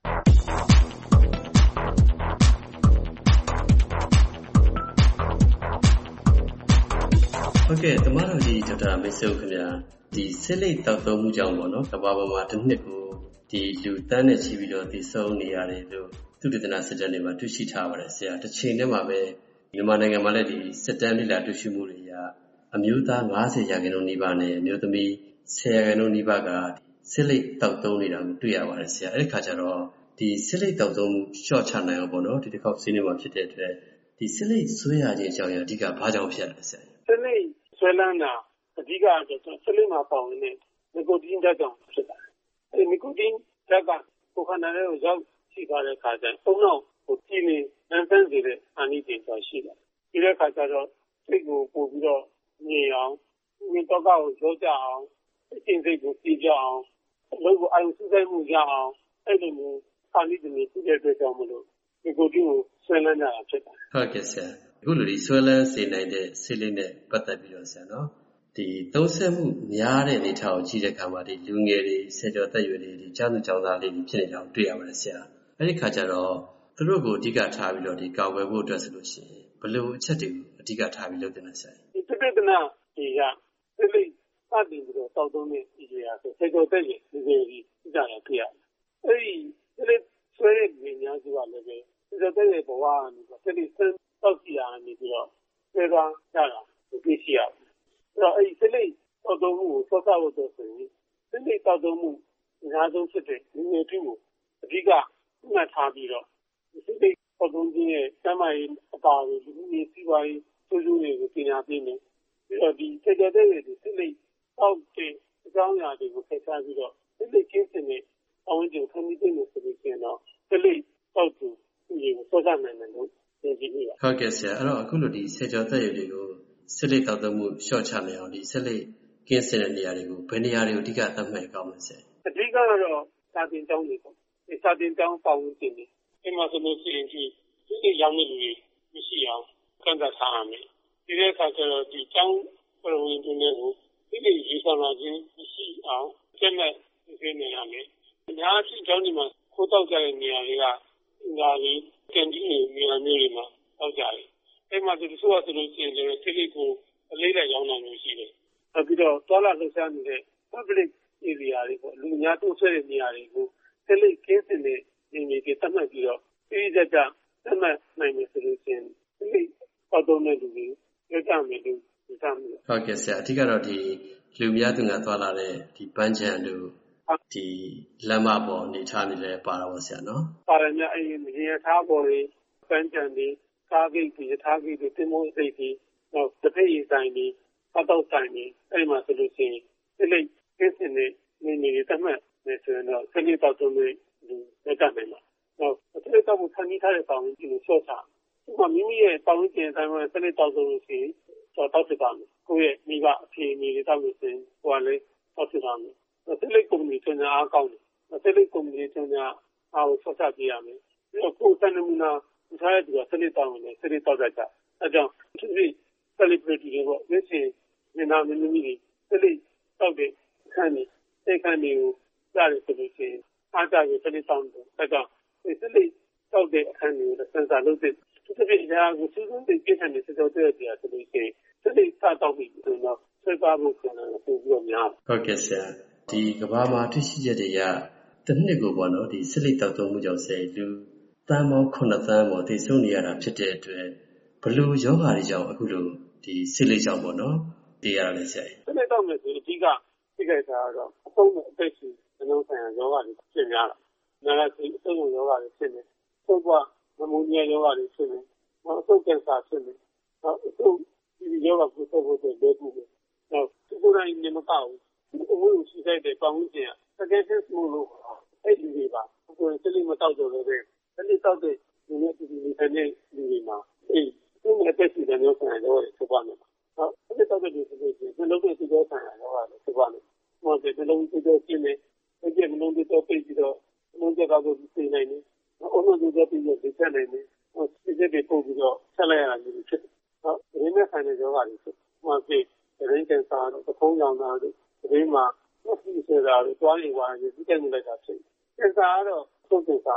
ဟုတ်ကဲ့တမတော်ဒီဒေါက်တာမင်းစိုးခင်ဗျာဒီစစ်လိပ်တောက်သုံးမှုကြောင့်ပေါ့နော်ကမ္ဘာပေါ်မှာတစ်နှစ်ကိုဒီလူတန်းနဲ့ချီပြီးတော့တည်ဆုံနေရတယ်လို့သုတေသနစစ်တမ်းတွေမှာတွေ့ရှိထားပါတယ်ဆရာတစ်ချိန်တည်းမှာပဲမြန်မာနိုင်ငံမှာလည်းဒီစစ်တမ်းလိလာတွေ့ရှိမှုတွေအရအမျိုးသား၅၀ရာခိုင်နှုန်းနီးပါးနဲ့အမျိုးသမီး၁၀ရာခိုင်နှုန်းနီးပါးကစစ်လိပ်တောက်သုံးနေတာကိုတွေ့ရပါတယ်ဆရာအဲ့ဒီခါကျတော့ဒီစစ်လိပ်တောက်သုံးမှုရှော့ချနိုင်အောင်ပေါ့နော်ဒီတစ်ခေါက်ဆွေးနွေးမှာဖြစ်တဲ့အတွက်ဒီစစ်လိပ်ဆွဲရခြင်းအကြောင်းအရာအဓိကဘာကြောင့်ဖြစ်ရလဲဆရာစစ်လိပ်ဆွဲလန်းတာအဓိကကတော့စစ်လိပ်မှာပေါဝင်တဲ့နီကိုတင်းဓာတ်ကြောင့်ဖြစ်တာအဲဒီနီကိုတင်းဓာတ်ကကိုယ်ခန္ဓာထဲကိုရောက်ရှိသွားတဲ့အခါကျရင်အုံနောက်ကိုကြည်နေအန်ဖန်စေတဲ့အာနိသင်ဆိုရှိတယ်ဒီတဲ့အခါကျတော့စိတ်ကိုပို့ပြီးတော့ငြိမ်အောင်ငြိမ်တော့ကောက်ကိုရောကြအောင်အကျင့်စိတ်ကိုပြကြအောင်အလုပ်ကိုအာရုံစူးစိုက်မှုရအောင်အဲ့လိုမျိုးအာနိသင်တွေပြတဲ့အတွက်ကြောင့်မလို့နီကိုတင်းကိုဆွဲလန်းကြတာဖြစ်တာဟုတ်ကဲ့ဆရာအခုလိုဒီဆွဲလန်းစေနိုင်တဲ့စစ်လိပ်နဲ့ပတ်သက်ပြီးတော့ဆရာနော်ဒီသုံးဆက်မှုများတဲ့အနေထားကိုကြည့်တဲ့အခါမှာဒီလူငယ်တွေဆယ်ကျော်သက်ရွယ်တွေဒီကျောင်းသူကျောင်းသားလေးတွေဖြစ်နေတာကိုတွေ့ရပါတယ်ဆရာအဲ့ဒီခါကျတော့သူတို့ကိုအဓိကထားပြီးတော့ဒီကာဝယ်ဖို့အတွက်ဆိုလို့ရှိရင်ဘယ်လိုအချက်တွေကိုအဓိကထားပြီးလုပ်တင်လဲဆရာဒီသုတေသနတွေကစစ်လိပ်စတင်ပြီးတော့တောက်သုံးတဲ့ဒီတွေကဆိုဆယ်ကျော်သက်ရွယ်လူငယ်တွေကြည့်ကြရဖြစ်ရတယ်အဲ့ဒီစစ်လိပ်ဆွဲတဲ့လူများစုကလည်းပဲဆယ်ကျော်သက်ရွယ်ဘဝကနေဆိုစစ်လိပ်စမ်းတောက်ကြည့်ရနေပြီးတော့ဆွဲသွားကြတာကိုသိရှိရတယ်အဲ့တော့အဲ့ဒီစစ်လိပ်တောက်သုံးမှုကိုစောစောဖို့ဆိုရင်စစ်လိပ်တောက်သုံးမှုအများဆုံးဖြစ်တဲ့လူငယ်တွေကိုအဓိကမှတ်ထားပြီးတော့စစ်လိပ်တောက်သုံးခြင်းရဲ့စမ်းမရေးအပါအဝင်လူမှုရေးစီးပွားရေးဆိုးကျိုးတွေကိုပညာပေးမယ်ပြီးတော့ဒီစေတသိက်တွေစစ်လိပ်တောက်တဲ့အကြောင်းအရာတွေကိုဖယ်ရှားပြီးတော့စစ်လိပ်ကျင်းစင်တဲ့အဝင်ကျဖန်တီးခြင်းကိုဆိုလို့ရှိရင်တော့စစ်လိပ်တောက်သူတွေကိုစောစားနိုင်တယ်လို့ယုံကြည်မိပါတယ်ဟုတ်ကဲ့ဆရာအဲ့တော့အခုလိုဒီစေကျော်သက်ရွယ်တွေကိုစစ်လိပ်တောက်သုံးမှုလျှော့ချနိုင်အောင်ဒီစစ်လိပ်ကင်းစင်တဲ့နေရာတွေကိုဘယ်နေရာတွေကိုအဓိကသတ်မှတ်ကောင်းလဲဆရာအဓိကတော့စာသင်ကျောင်းတွေပေါ့ဒီစာသင်ကျောင်းပေါဝင်ခြင်းတွေဒီမှာဆိုလို့ရှိရင်ဒီစစ်လိပ်ရောင်းတဲ့လူတွေမရှိအောင်ကန့်သတ်ထားရမယ်ဒီတဲ့အခါကျတော့ဒီကျောင်းပေါ်ဝင်ခြင်းတွေကိုစစ်လိပ်ရေးဆောင်လာခြင်းမရှိအောင်ကျက်မဲ့သိနေရမယ်အများကြီးကျောင်းတွေမှာခိုးတောက်ကြတဲ့နေရာတွေကဒါလေးကန်ဒီနေရာမျိုးတွေမှာတောက်ကြတယ်အဲ့မှာဒီဆိုဆိုလို့ရှိရင်လည်းစစ်လိပ်ကိုအလေးလိုက်ရောင်းနိုင်လို့ရှိတယ်နောက်ပြီးတော့တွာလာလှုပ်ရှားနေတဲ့ public area တွေပေါ့လူများတိုးဆွဲတဲ့နေရာတွေကိုစစ်လိပ်ကင်းစင်တဲ့နေရာတွေတတ်မှတ်ပြီးတော့ပြည်သက်ကြတတ်မှတ်နိုင်မယ်ဆိုလို့ရှိရင်စစ်လိပ်ပေါတော့တဲ့လူတွေရကြမယ်လို့ယူဆမိတယ်ဟုတ်ကဲ့ဆရာအဓိကတော့ဒီလူများသူငါသွားလာတဲ့ဒီပန်းချံတို့ဒီလမ်းမပေါ်နေထားနေလဲပါတော့ဆရာနော်ပါရမြအဲ့ဒီရထားပေါ်တွေပန်းချံတွေကားဂိတ်တွေထားဂိတ်တွေတင်မောစိတ်တွေနောက်တစ်ဖက်ရေးဆိုင်တွေပတ်တော့ဆိုင်တွေအဲ့မှာဆိုလို့ရှိရင်စစ်လိပ်ကင်းစင်တဲ့နေနေတတ်မှတ်နေဆိုရင်တော့စစ်လိပ်တော့တုံးလို့ဒီလက်ခံနိုင်မှာနောက်စစ်လိပ်တော့ဖန်တီးထားတဲ့ပေါင်းကြီးကိုရှော့ချဥပမာမိမိရဲ့ပေါင်းကျင်တိုင်းမှာစစ်လိပ်တော့ဆိုလို့ရှိရင်တော့တောက်ဖြစ်ပါမယ်ကိုယ့်ရဲ့မိဘအဖေအမေတွေတောက်လို့ရှိရင်ဟိုကလည်းတောက်ဖြစ်ပါမယ်စစ်လိပ်ကုမ္ပဏီတင်အားကောင်းတယ်စစ်လိပ်ကုမ္ပဏီတင်အားအားကိုဆော့ချပြရမယ်ပြီးတော့ကိုယ်စံနမူနာထားတဲ့သူကစစ်လိပ်တောက်နေစစ်လိပ်တောက်တတ်တာအဲကြောင့်သူတို့ celebrity တွေပေါ့ဒီချိန်ညီနာမင်းသမီးတွေစစ်လိပ်တောက်တဲ့ခန်းနေစိတ်ခန်းတွေကိုကြားရဆိုလို့ရှိရင်အားကြပြီးစစ်လိပ်တောက်တယ်အဲကြောင့်စစ်လိပ်တောက်တဲ့အခန်းတွေကိုစင်ဆာလုပ်တဲ့သူတို့ပြည်သားကိုစူးစမ်းတဲ့ကိစ္စတွေစကြောတဲ့တရားဆိုလို့ရှိရင်စစ်လိပ်စတောက်ပြီးဆိုတော့ဆွဲပါဖို့ကလည်းပိုပြီးတော့များဟုတ်ကဲ့ဆရာဒီကဘာမှာတွေ့ရှိချက်တွေကတစ်နှစ်ကိုပေါ့နော်ဒီစစ်လိပ်တောက်သုံးမှုကြောင့်ဆယ်လူတန်းပေါင်းခုနှစ်သန်းပေါ်သိဆုံးနေရတာဖြစ်တဲ့အတွက်ဘလို့ယောဂါတွေကြောင့်အခုလိုဒီစစ်လိပ်ကြောင့်ပေါ့နော်တည်ရတာလဲဆရာစစ်လိပ်တောက်မယ်ဆိုအဓိကသိကြတာကတော့အဆုံးနဲ့အသက်ရှူနှလုံးဆိုင်ရာယောဂါတွေဖြစ်များတာနာလာစီအဆုံးယောဂါတွေဖြစ်နေသုတ်ကနမိုးနီးယားယောဂါတွေဖြစ်နေနောက်အဆုတ်ကင်ဆာဖြစ်နေနောက်အဆုတ်ဒီယောဂါကိုဆက်ဖို့တဲ့လေ့ကျင့်နေနောက်ဒီကိုယ်တိုင်နေမကောက်ဘူးအဝိုးရှိတဲ့ပေါင်းဝင်ခြင်းစကက်ဆစ်မှုလို့အဲ့ဒီတွေပါကိုယ်စစ်လိပ်မတောက်ကြလို့ပဲစစ်လိပ်တောက်တဲ့ဒီနေ့ဒီနေ့တဲ့လူတွေမှာအေးသူ့ရဲ့တက်စီတဲ့မျိုးဆိုင်တော့ဖြစ်ပါမယ်နော်စစ်လိပ်တောက်တဲ့လူတွေဆိုရင်လုံးဝစစ်ကြောဆိုင်ရာတော့ဖြစ်ပါမယ်ဟောတဲ့လုံးဝစစ်ကြောရှင်းနေဒီကမလုံးတော့ပြေးပြီးတော့လုံးကြောက်ကိုသိနိုင်နေအုံးလုံးကြောပြီးတော့သိချနိုင်နေဟောစစ်ကြောတွေပို့ပြီးတော့ဆက်လိုက်ရတာမျိုးဖြစ်ဟောဒီနေ့ဆိုင်တဲ့ယောဂါတွေဖြစ်ဟောပြေးရင်းကန်စာတော့သုံးရောင်တာတို့ဒီမှာဒီဆိုတာတော့တွားနေပါရင်ဒီကဲနေလိုက်တာဖြစ်ကင်ဆာကတော့သုတ်ကင်ဆာ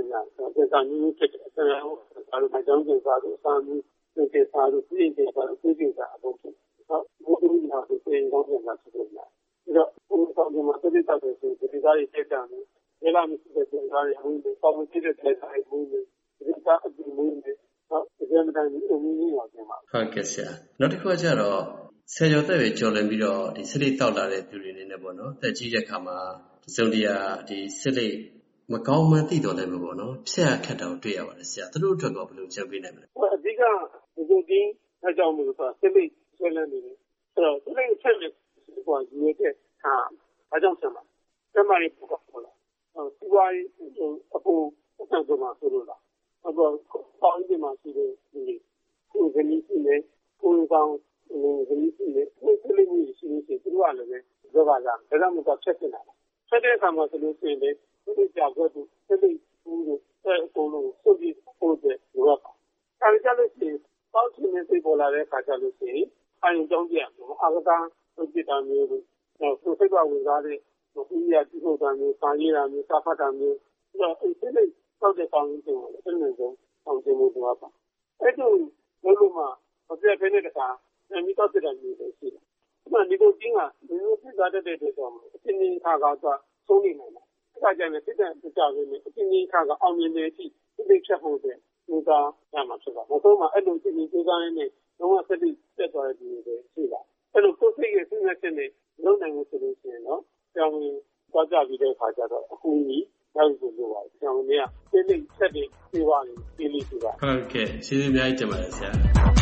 များတယ်ဒါကမျိုးဖြစ်တယ်အဲဒါကိုမကြောင်းကျင်စားလို့စာမျိုးသင်စားလို့ပြင်ကျင်စားလို့ပြင်စားအလုပ်ဖြစ်ဟုတ်ဘုရားကြီးဟာဆိုရင်ကောင်းပြန်လာဖြစ်တယ်ဒါတော့ဘုရားဆောင်မှာတတိတတ်တယ်ဆိုဒီသားတွေတက်တယ်ဒီလားမရှိတဲ့တင်စားတွေအမှုတွေပေါင်းကြည့်တဲ့တဲ့ဆိုင်မှုတွေဒီကအတူမှုတွေဟုတ်ဒီကနေ့အမှုကြီးပါပြန်ပါဟုတ်ကဲ့ဆရာနောက်တစ်ခုကကျတော့ဆယ်ကျော်သက်ပဲကြော်လည်ပြီးတော့ဒီစစ်လိတောက်လာတဲ့သူတွေနေနဲ့ပေါ့နော်တက်ကြီးတဲ့ခါမှာဒီစုံတရားဒီစစ်လိမကောင်းမှန်းသိတော်လည်းမပေါ့နော်ဖြတ်ခတ်တောင်တွေ့ရပါတယ်ဆရာသူတို့အတွက်ကဘယ်လိုချက်ပေးနိုင်မလဲအဓိကဒီလိုကြီးအကြောင်းမျိုးဆိုစစ်လိဆွဲလန်းနေတယ်ဆိုတော့စစ်လိအချက်နဲ့ဟိုယူရတဲ့ဟာအကြောင်းဆက်မှာဆက်မှာရီပေါ့ပေါ့လားစီဝါရီအပူအဆက်ကမှဆိုလို့လားအပေါ်ပေါင်းဒီမှာရှိတဲ့ဒီကိုယ်ကလေးရှိနေကိုယ်ကောင်ဒီလိုရှိနေကိုယ်ကလေးမျိုးရှိနေသူတို့ကလည်းကြောပါလားဒါကြောင့်မို့ချက်နေတာချက်တဲ့အခါမှာဆိုလို့ရှိရင်လေဒီကြောက်တော့ဒီလိုဘူးလို့အဲအကုန်လုံးစုပ်ပြီးပို့တဲ့ရောပါအဲဒီကြလို့ရှိရင်ပေါင်းချင်းနေသိပေါ်လာတဲ့အခါကျလို့ရှိရင်အရင်ကြောင်းကြည့်ရအောင်အာဂတာလုပ်ကြတာမျိုးလို့ဆိုစိတ်ကဝင်စားတဲ့ဘုရားကြည့်ဖို့တာမျိုးစာရေးတာမျိုးစာဖတ်တာမျိုးအဲအဲဒီလေးစောက်တဲ့ကောင်းကြီးတွေအဲ့လိုမျိုးအောင်ကျင်းလို့တော့ပါအဲ့ဒီလိုလို့မှမပြတ်ဖဲတဲ့အခါအမိတော့တဲ့မျိုးတွေရှိတယ်။ဒီလိုကျင်းကဒီလိုပြသတဲ့တဲ့တော့အချင်းချင်းခါကတော့ဆုံးနေနိုင်တယ်။အဲဒါကြောင့်လည်းစစ်တဲ့ကြောက်ရင်းနဲ့အချင်းချင်းခါကအောင်မြင်တဲ့အထိဒီလိုချက်ဖို့တဲ့လူသားရမှာဖြစ်တာ။နောက်ဆုံးမှအဲ့လိုချင်းချင်းကြိုးစားရင်းနဲ့တော့စက်တိတက်သွားတဲ့ဒီလိုတွေရှိတာ။အဲ့လိုကိုယ်စိတ်ရဲ့စဉ်းစားချက်နဲ့လုံးနိုင်လို့ဆိုလို့ရှိရင်တော့ကြောင်သွားကြပြီးတဲ့အခါကျတော့အခုကြီးရောက်လို့ပြောပါကြောင်เนี่ยစိတ်လေးချက်တွေပြေးသွားတယ်ပြေးလို့ဆိုတာဟုတ်ကဲ့ကျေးဇူးအများကြီးတင်ပါတယ်ဆရာ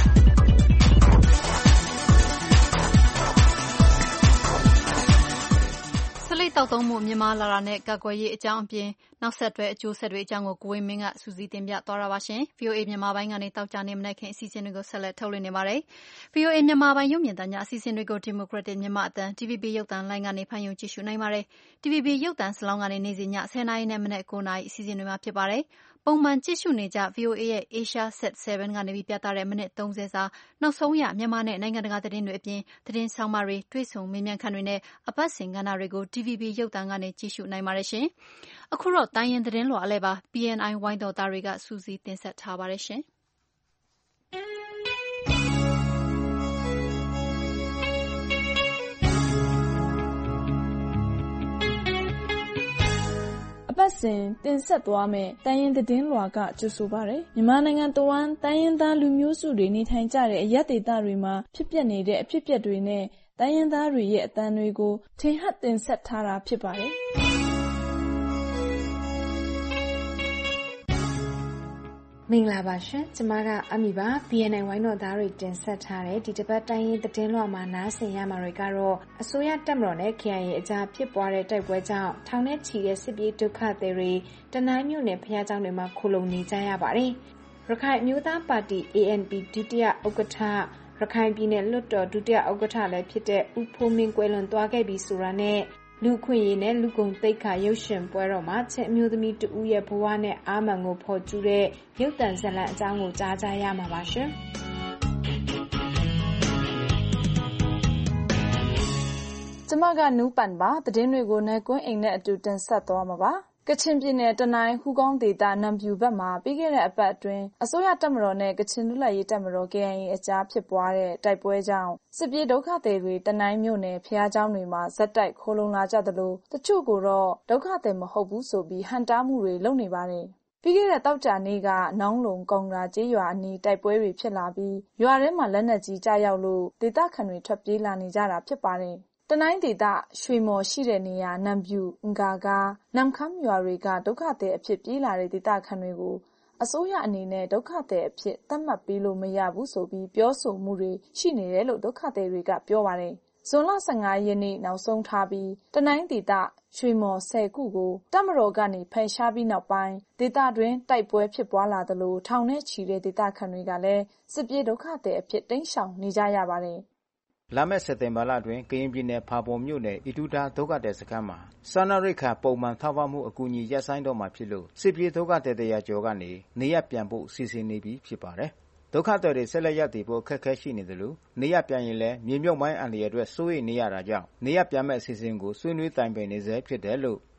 ဆလိတောက်သုံးမှုမြန်မာလာတာနဲ့ကာကွယ်ရေးအကြောင်းအပြင်နောက်ဆက်တွဲအကျိုးဆက်တွေအကြောင်းကိုကိုဝင်းမင်းကစူးစီးတင်ပြသွားတာပါရှင်။ဗွီအိုအေ မြန်မာပိုင်းကနေတောက်ကြနေမနေ့ခင်အစီအစဉ်တွေကိုဆက်လက်ထုတ်လွှင့်နေပါတယ်။ ဗွီအိုအေ မြန်မာပိုင်းရုပ်မြင်သံကြားအစီအစဉ်တွေကို Democratic မြန်မာအသံ တီဗီဘီ ရုပ်သံလိုင်းကနေဖန်ယုံကြည့်ရှုနိုင်ပါတယ်။ တီဗီဘီ ရုပ်သံစလောင်းကနေနေ့စဉ်ညဆယ်နာရီနဲ့မနက်ကိုးနာရီအစီအစဉ်တွေမှာဖြစ်ပါတယ်။ပုံမှန်ကြည့်ရှုနေကြ ဗွီအိုအေရဲ့ Asia Sat 7 ကနေပြီးပြသတဲ့မိနစ်သုံးဆယ်စာနောက်ဆုံးရမြန်မာနဲ့နိုင်ငံတကာသတင်းတွေအပြင်သတင်းဆောင်းပါးတွေတွေ့ဆုံမေးမြန်းခန်းတွေနဲ့အပတ်စဉ်ကဏ္ဍတွေကို တီဗီဘီ ရုပ်သံကနေကြည့်ရှုနိုင်ပါတယ်ရှင်။အခုတော့တိုင်းရင်းသတင်းလွှာအလဲပါ ပီအန်အိုင် ဝိုင်းတော်သားတွေကစူးစီးတင်ဆက်ထားပါတယ်ရှင်။အပတ်စဉ်တင်ဆက်သွားမယ့်တိုင်းရင်းသတင်းလွှာကကြိုဆိုပါရယ်မြန်မာနိုင်ငံတဝန်းတိုင်းရင်းသားလူမျိုးစုတွေနေထိုင်ကြတဲ့အရပ်ဒေသတွေမှာဖြစ်ပျက်နေတဲ့အဖြစ်အပျက်တွေနဲ့တိုင်းရင်းသားတွေရဲ့အသံတွေကိုထင်ဟပ်တင်ဆက်ထားတာဖြစ်ပါတယ်မင်္ဂလာပါရှင်ကျမကအမီပါ ပီအန်အိုင် ဝိုင်းတော်သားတွေတင်ဆက်ထားတဲ့ဒီတစ်ပတ်တိုင်းရင်းသတင်းလွှာမှာနားဆင်ရမှာတွေကတော့အစိုးရတပ်မတော်နဲ့ ကေအိုင်အေ အကြားဖြစ်ပွားတဲ့တိုက်ပွဲကြောင့်ထောင်နဲ့ချီတဲ့စစ်ပြေးဒုက္ခသည်တွေတနိုင်းမြို့နယ်ဘုရားကျောင်းတွေမှာခိုလုံနေကြရပါတယ်ရခိုင်အမျိုးသားပါတီ အေအန်ပီ ဒုတိယဥက္ကဋ္ဌရခိုင်ပြည်နယ်လွှတ်တော်ဒုတိယဥက္ကဋ္ဌလည်းဖြစ်တဲ့ဦးဖိုးမင်းကွယ်လွန်သွားခဲ့ပြီဆိုတာနဲ့လူခွင့်ရေးနဲ့လူကုန်သိက္ခာရုပ်ရှင်ပွဲတော်မှာချက်အမျိုးသမီးတဦးရဲ့ဘဝနဲ့အာမန်ကိုဖော်ကျူးတဲ့ရုပ်သံဇာတ်လမ်းအကြောင်းကိုကြားကြရမှာပါရှင်။ကျမကနူးပန်ပါသတင်းတွေကိုနိုင်ကွန်းအိမ်နဲ့အတူတင်ဆက်သွားမှာပါ။ကချင်ပြည်နယ်တနိုင်းဟူကောင်းဒေသနံပြူဘက်မှာပြီးခဲ့တဲ့အပတ်အတွင်းအစိုးရတပ်မတော်နဲ့ကချင်လူလက်ရေးတပ်မတော် ကေအိုင်အေ အကြားဖြစ်ပွားတဲ့တိုက်ပွဲကြောင့်စစ်ပြေးဒုက္ခသည်တွေတနိုင်းမြို့နယ်ဖျားเจ้าတွေမှာဇက်တိုက်ခိုးလုံလာကြသလိုတချို့ကိုတော့ဒုက္ခသည်မဟုတ်ဘူးဆိုပြီးဟန်တားမှုတွေလုပ်နေပါတယ်။ပြီးခဲ့တဲ့တောက်ကြနေ့ကနောင်းလုံကုံရာကျေးရွာအနီးတိုက်ပွဲတွေဖြစ်လာပြီးရွာထဲမှာလက်နက်ကြီးကြားရောက်လို့ဒေသခံတွေထွက်ပြေးလာနေကြတာဖြစ်ပါတယ်။တနိုင်းဒေသရွှေမော်ရှိတဲ့နေရာနံပြူအင်္ဂါကားနမ်ခမ်းရွာတွေကဒုက္ခသည်အဖြစ်ပြေးလာတဲ့ဒေသခံတွေကိုအစိုးရအနေနဲ့ဒုက္ခသည်အဖြစ်သတ်မှတ်ပေးလို့မရဘူးဆိုပြီးပြောဆိုမှုတွေရှိနေတယ်လို့ဒုက္ခသည်တွေကပြောပါတယ်။ဇွန်လဆယ့်ငါရက်နေ့နောက်ဆုံးထားပြီးတနိုင်းဒေသရွှေမော်ဆယ်ခုကိုတပ်မတော်ကနေဖယ်ရှားပြီးနောက်ပိုင်းဒေသတွင်းတိုက်ပွဲဖြစ်ပွားလာသလိုထောင်နဲ့ချီတဲ့ဒေသခံတွေကလည်းစစ်ပြေးဒုက္ခသည်အဖြစ်တိမ်းရှောင်နေကြရပါတယ်။လာမယ့်စက်တင်ဘာလတွင်ကရင်ပြည်နယ်ဖာပွန်မြို့နယ်အီတူတာဒုက္ခသည်စခန်းမှာစားနပ်ရိက္ခာပုံမှန်ထောက်ပံ့မှုအကူအညီရပ်ဆိုင်းတော့မှာဖြစ်လို့စစ်ပြေးဒုက္ခသည်တရာကျော်ကနေနေရပြန်ဖို့စီစဉ်နေပြီဖြစ်ပါတယ်။ဒုက္ခသည်တွေဆက်လက်ရတည်ဖို့အခက်အခဲရှိနေတယ်လို့နေရပြန်ရင်လည်းမြေမြုပ်မိုင်းအန္တရာယ်အတွက်စိုးရိမ်နေရတာကြောင့်နေရပြန်မဲ့အစီအစဉ်ကိုဆွေးနွေးတိုင်ပင်နေဆဲဖြစ်တယ်လို့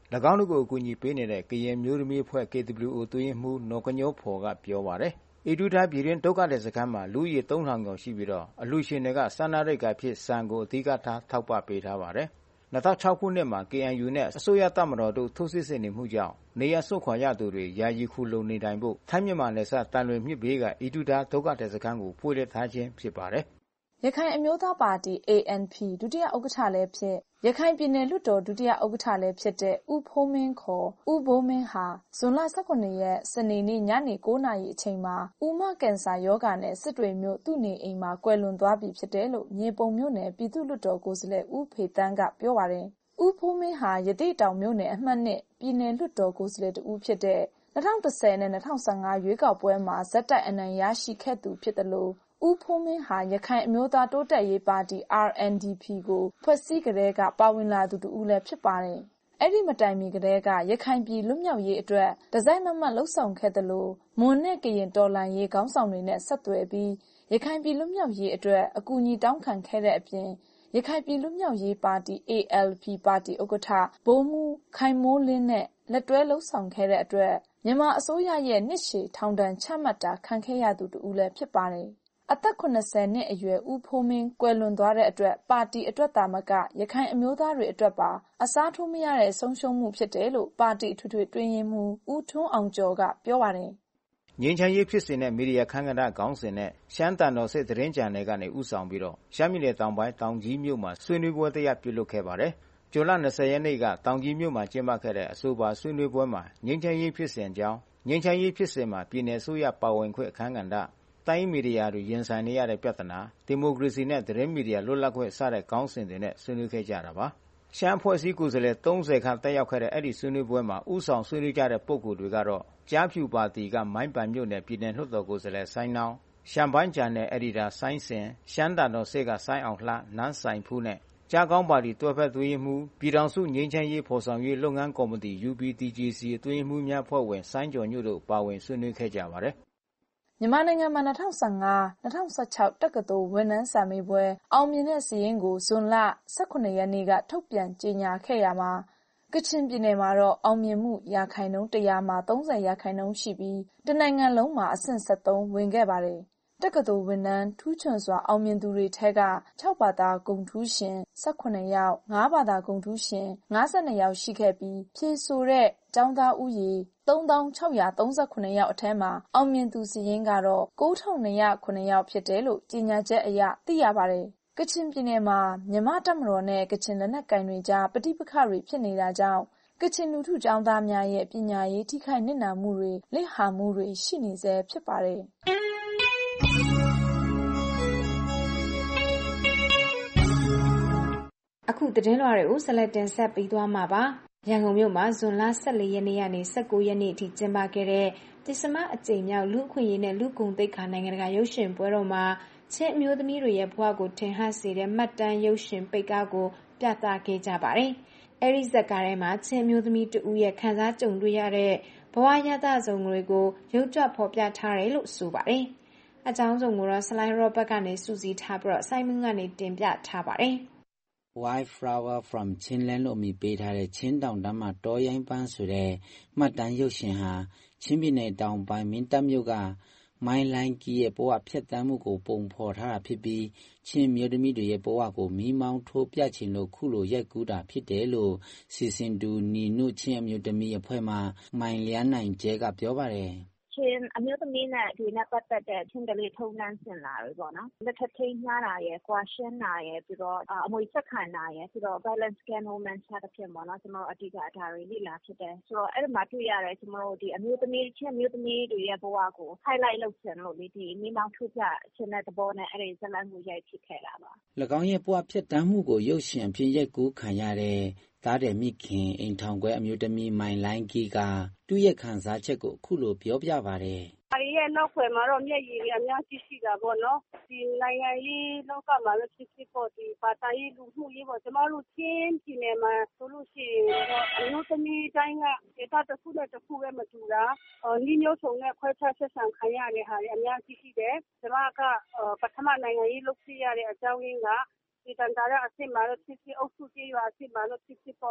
၎င်းတို့ကိုအကူအညီပေးနေတဲ့ကရင်မျိုးသမီးအဖွဲ့ K W O တွင်းမှုနော်ကညိုဖော်ကပြောပါတယ်။အီဒူထားပြည်တွင်းဒုက္ခသည်စခန်းမှာလူဦးရေသုံးထောင်ကျော်ရှိပြီးတော့အလူရှင်တွေကစားနပ်ရိက္ခာဖြစ်ဆန်ကိုအဓိကထားထောက်ပံ့ပေးထားပါတယ်။၂၀၀၆ခုနှစ်မှာ K N U နဲ့အစိုးရတပ်မတော်တို့ထိုးစစ်ဆင်နေမှုကြောင့်နေရစွန့်ခွာရသူတွေယာယီခုလုံနေတိုင်ဖို့ထိုင်းမြန်မာနယ်စပ်တန်လွင်မြစ်ဘေးကအီဒူထားဒုက္ခသည်စခန်းကိုဖွင့်လှစ်ထားခြင်းဖြစ်ပါတယ်။ရခိုင်အမျိုးသားပါတီ A N P ဒုတိယဥက္ကဋ္ဌလည်းဖြစ်ရခိုင်ပြည်နယ်လွှတ်တော်ဒုတိယဥက္ကဋ္ဌလည်းဖြစ်တဲ့ဦးဖိုးမင်းခေါ်ဦးဘိုးမင်းဟာဇွန်လ၁၇ရက်စနေနေ့ညနေ၉နာရီအချိန်မှာဦးမကင်ဆာရောဂါနဲ့စစ်တွေမြို့သူ့နေအိမ်မှာကွယ်လွန်သွားပြီဖြစ်တယ်လို့မြေပုံမြို့နယ်ပြည်သူ့လွှတ်တော်ကိုယ်စားလှယ်ဦးဖေတန်းကပြောပါတယ်။ဦးဖိုးမင်းဟာရသေ့တောင်မြို့နယ်အမှတ်နှစ်ပြည်နယ်လွှတ်တော်ကိုယ်စားလှယ်တဦးဖြစ်တဲ့၂၀၁၀နဲ့၂၀၁၅ရွေးကောက်ပွဲမှာဇက်တိုက်အနိုင်ရရှိခဲ့သူဖြစ်တယ်လို့ဦးဖိုးမင်းဟာရခိုင်အမျိုးသားတိုးတက်ရေးပါတီ R N D P ကိုဖွဲ့စည်းကြတဲ့ကပါဝင်လာသူတူလည်းဖြစ်ပါတယ်။အဲ့ဒီမတိုင်မီကတည်းကရခိုင်ပြည်လွတ်မြောက်ရေးအတွက်ဒီဇိုင်းမမတ်လှုပ်ဆောင်ခဲ့တယ်လို့မွန်နဲ့ကရင်တော်လှန်ရေးခေါင်းဆောင်တွေနဲ့ဆက်သွယ်ပြီးရခိုင်ပြည်လွတ်မြောက်ရေးအတွက်အကူအညီတောင်းခံခဲ့တဲ့အပြင်ရခိုင်ပြည်လွတ်မြောက်ရေးပါတီ A L P ပါတီဥက္ကဋ္ဌဘိုးမူခိုင်မိုးလင်းနဲ့လက်တွဲလှုပ်ဆောင်ခဲ့တဲ့အတွက်မြန်မာအစိုးရရဲ့နှစ်ရှည်ထောင်ဒဏ်ချမှတ်တာခံခဲ့ရသူတူလည်းဖြစ်ပါတယ်။အသက်၇၀နှစ်အရွယ်ဦးဖိုးမင်းကွယ်လွန်သွားတဲ့အတွက်ပါတီအတွက်သာမကရခိုင်အမျိုးသားတွေအတွက်ပါအစားထိုးမရတဲ့ဆုံးရှုံးမှုဖြစ်တယ်လို့ပါတီအထွေထွေတွင်ရင်မှုဦးထွန်းအောင်ကျော်ကပြောပါတယ်။ငြိမ်းချမ်းရေးဖြစ်စဉ်နဲ့မီဒီယာခန့်ကဏ္ဍခေါင်းစဉ်နဲ့ရှမ်းတန်တော်စစ်သတင်းကြံနယ်ကနေဥဆောင်ပြီးတော့ရှမ်းပြည်နယ်တောင်ပိုင်းတောင်ကြီးမြို့မှာဆွေးနွေးပွဲတရားပြုလုပ်ခဲ့ပါတယ်။ဇွန်လ၂၀ရက်နေ့ကတောင်ကြီးမြို့မှာကျင်းပခဲ့တဲ့အဆိုပါဆွေးနွေးပွဲမှာငြိမ်းချမ်းရေးဖြစ်စဉ်ကြောင်းငြိမ်းချမ်းရေးဖြစ်စဉ်မှာပြည်내အစိုးရပါဝင်ခွင့်အခမ်းကဏ္ဍတိုင်းမီဒီယာတွေရင်ဆိုင်နေရတဲ့ပြဿနာဒီမိုကရေစီနဲ့သတင်းမီဒီယာလွတ်လပ်ခွင့်စတဲ့ခေါင်းစဉ်တွေနဲ့ဆွေးနွေးခဲ့ကြတာပါရှမ်းဖွဲ့စည်းကိုယ်စားလှယ်၃၀ခန့်တက်ရောက်ခဲ့တဲ့အဲ့ဒီဆွေးနွေးပွဲမှာဥဆောင်ဆွေးနွေးကြတဲ့ပုဂ္ဂိုလ်တွေကတော့ကြားဖြူပါတီကမိုင်းပန်မြို့နယ်ပြည်နယ်လွှတ်တော်ကိုယ်စားလှယ်ဆိုင်းနောင်းရှမ်းပိုင်းဂျာနယ်အက်ဒီတာဆိုင်းစင်ရှမ်းတန်တော်စစ်ကဆိုင်းအောင်လှနန်းဆိုင်ဖူးနဲ့ကြားကောင်းပါတီတွဲဖက်သွေးမှုပြည်ထောင်စုငြိမ်းချမ်းရေးဖော်ဆောင်ရေးလုပ်ငန်းကော်မတီ U P D J C အတွင်းမှုများဖွဲ့ဝင်ဆိုင်းကျော်ညွတ်တို့ပါဝင်ဆွေးနွေးခဲ့ကြပါတယ်မြန်မာနိုင်ငံမှာ၂၀၁၅-၂၀၁၆တက္ကသိုလ်ဝန်ထမ်းစာမေးပွဲအောင်မြင်တဲ့စာရင်းကိုဇွန်လ၁၇ရက်နေ့ကထုတ်ပြန်ကြေညာခဲ့ရမှာကချင်ပြည်နယ်မှာတော့အောင်မြင်မှုရာခိုင်နှုန်း၁၀၀မှာ၃၀ရာခိုင်နှုန်းရှိပြီးတနိုင်ငံလုံးမှာအဆင့်၁၃ဝင်ခဲ့ပါတယ်။တက္ကသိုလ်ဝန်ထမ်းထူးချွန်စွာအောင်မြင်သူတွေထဲက၆ဘာသာဂုဏ်ထူးရှင်၁၇ယောက်၅ဘာသာဂုဏ်ထူးရှင်၅၂ယောက်ရှိခဲ့ပြီးဖြေဆိုတဲ့ကျောင်းသားဦးရေ၃သောင်း၆ရာ၃၇ယောက်အထက်မှာအောင်မြင်သူစာရင်းကတော့၉ထောင်၂ရာ၇ယောက်ဖြစ်တယ်လို့ကြေညာချက်အရသိရပါတယ်။ကချင်ပြည်နယ်မှာမြန်မာတပ်မတော်နဲ့ကချင်လက်နက်ကိုင်တွေကြားပဋိပက္ခတွေဖြစ်နေတာကြောင့်ကချင်လူထုကျောင်းသားများရဲ့ပညာရေးထိခိုက်နစ်နာမှုတွေလစ်ဟာမှုတွေရှိနေဆဲဖြစ်ပါတယ်။အခုသတင်းလွှာတွေကိုဆက်လက်တင်ဆက်ပေးသွားမှာပါ။ရန်ကုန်မြို့မှာဇွန်လ၁၄ရက်နေ့ကနေ၁၉ရက်နေ့အထိကျင်းပခဲ့တဲ့ပစ္စမအကြိမ်မြောက်လူ့အခွင့်အရေးနဲ့လူ့ဂုဏ်သိက္ခာနိုင်ငံတကာရုပ်ရှင်ပွဲတော်မှာချင်းအမျိုးသမီးတွေရဲ့ဘဝကိုထင်ဟပ်စေတဲ့မှတ်တမ်းရုပ်ရှင်ပိတ်ကားကိုပြသခဲ့ကြပါတယ်။အဲဒီဇာတ်ကားထဲမှာချင်းအမျိုးသမီးတဦးရဲ့ခံစားကြုံတွေ့ရတဲ့ဘဝရသစုံတွေကိုရုပ်ကြွဖော်ပြထားတယ်လို့ဆိုပါတယ်။အကြောင်းစုံကိုတော့ Slide Robert ကနေစူးစီးထားပြီးတော့ Simon ကနေတင်ပြထားပါတယ်။ White Flower from Chinland လို့အမည်ပေးထားတဲ့ချင်းတောင်တန်းမှာတောရိုင်းပန်းဆိုတဲ့မှတ်တမ်းရုပ်ရှင်ဟာချင်းပြည်နယ်တောင်ပိုင်းမင်းတပ်မြို့ကမိုင်းလိုင်းကြီးရဲ့ဘဝဖြတ်သန်းမှုကိုပုံဖော်ထားတာဖြစ်ပြီးချင်းမျိုးသမီးတွေရဲ့ဘဝကိုမီးမောင်းထိုးပြချင်လို့ခုလိုရိုက်ကူးတာဖြစ်တယ်လို့စီစဉ်သူနီနုချင်းအမျိုးသမီးအဖွဲ့မှမိုင်းလျန်းနိုင်ကျဲကပြောပါတယ်ချင်းအမျိုးသမီးနဲ့ဒီနဲ့ပတ်သက်တဲ့ချင်းကလေးထုံနှန်းစင်လာတွေပေါ့နော်လက်ထပ်ထိန်းညားတာရယ်ကွာရှင်းတာရယ်ပြီးတော့အမွေဆက်ခံတာရယ်ပြီးတော့ violence scam woman စသဖြင့်ပေါ့နော်ကျွန်တော်အဓိကဒါတွေလေ့လာဖြစ်တယ်ဆိုတော့အဲ့ဒီမှာတွေ့ရတယ်ကျွန်တော်တို့ဒီအမျိုးသမီးချင်းအမျိုးသမီးတွေရဲ့ဘဝကို highlight လုပ်ချင်လို့လေဒီမိမောင်းထုတ်ပြချင်တဲ့သဘောနဲ့အဲ့ဒီဇလန်းကိုရိုက်ဖြစ်ခဲ့တာပါ၎င်းရဲ့ဘဝဖြတ်တန်းမှုကိုရုပ်ရှင်အဖြစ်ရိုက်ကူးခံရတဲ့သားတဲ့မိခင်အိမ်ထောင်ခွဲအမျိုးသမီးမိုင်လိုင်းကြီးကသူ့ရဲ့ခံစားချက်ကိုအခုလိုပြောပြပါတယ်။အဲဒီရဲ့နောက်ွယ်မှာတော့မျက်ရည်တွေအများကြီးရှိတာပေါ့နော်။ဒီနိုင်ငံရေးလောကမှာလည်းဖြစ်ဖြစ်ပေါ့ဒီဘာသာရေးလူမှုရေးပေါ့ကျမတို့ချင်းပြည်နယ်မှာဆိုလို့ရှိရင်တော့အမျိုးသမီးတိုင်းကဒေသတစ်ခုနဲ့တစ်ခုပဲမတူတာ။ဒီမျိုးစုံနဲ့ခွဲခြားဆက်ဆံခံရတဲ့ဟာတွေအများကြီးရှိတယ်။ကျမကပထမနိုင်ငံရေးလုပ်ဖြစ်ရတဲ့အကြောင်းရင်းကဒီတန်တာရအစ်စ်မှာတော့ဖြစ်ဖြစ်အုပ်စုကြီးရွာအစ်စ်မှာတော့ဖြစ်ဖြစ်ပေါ့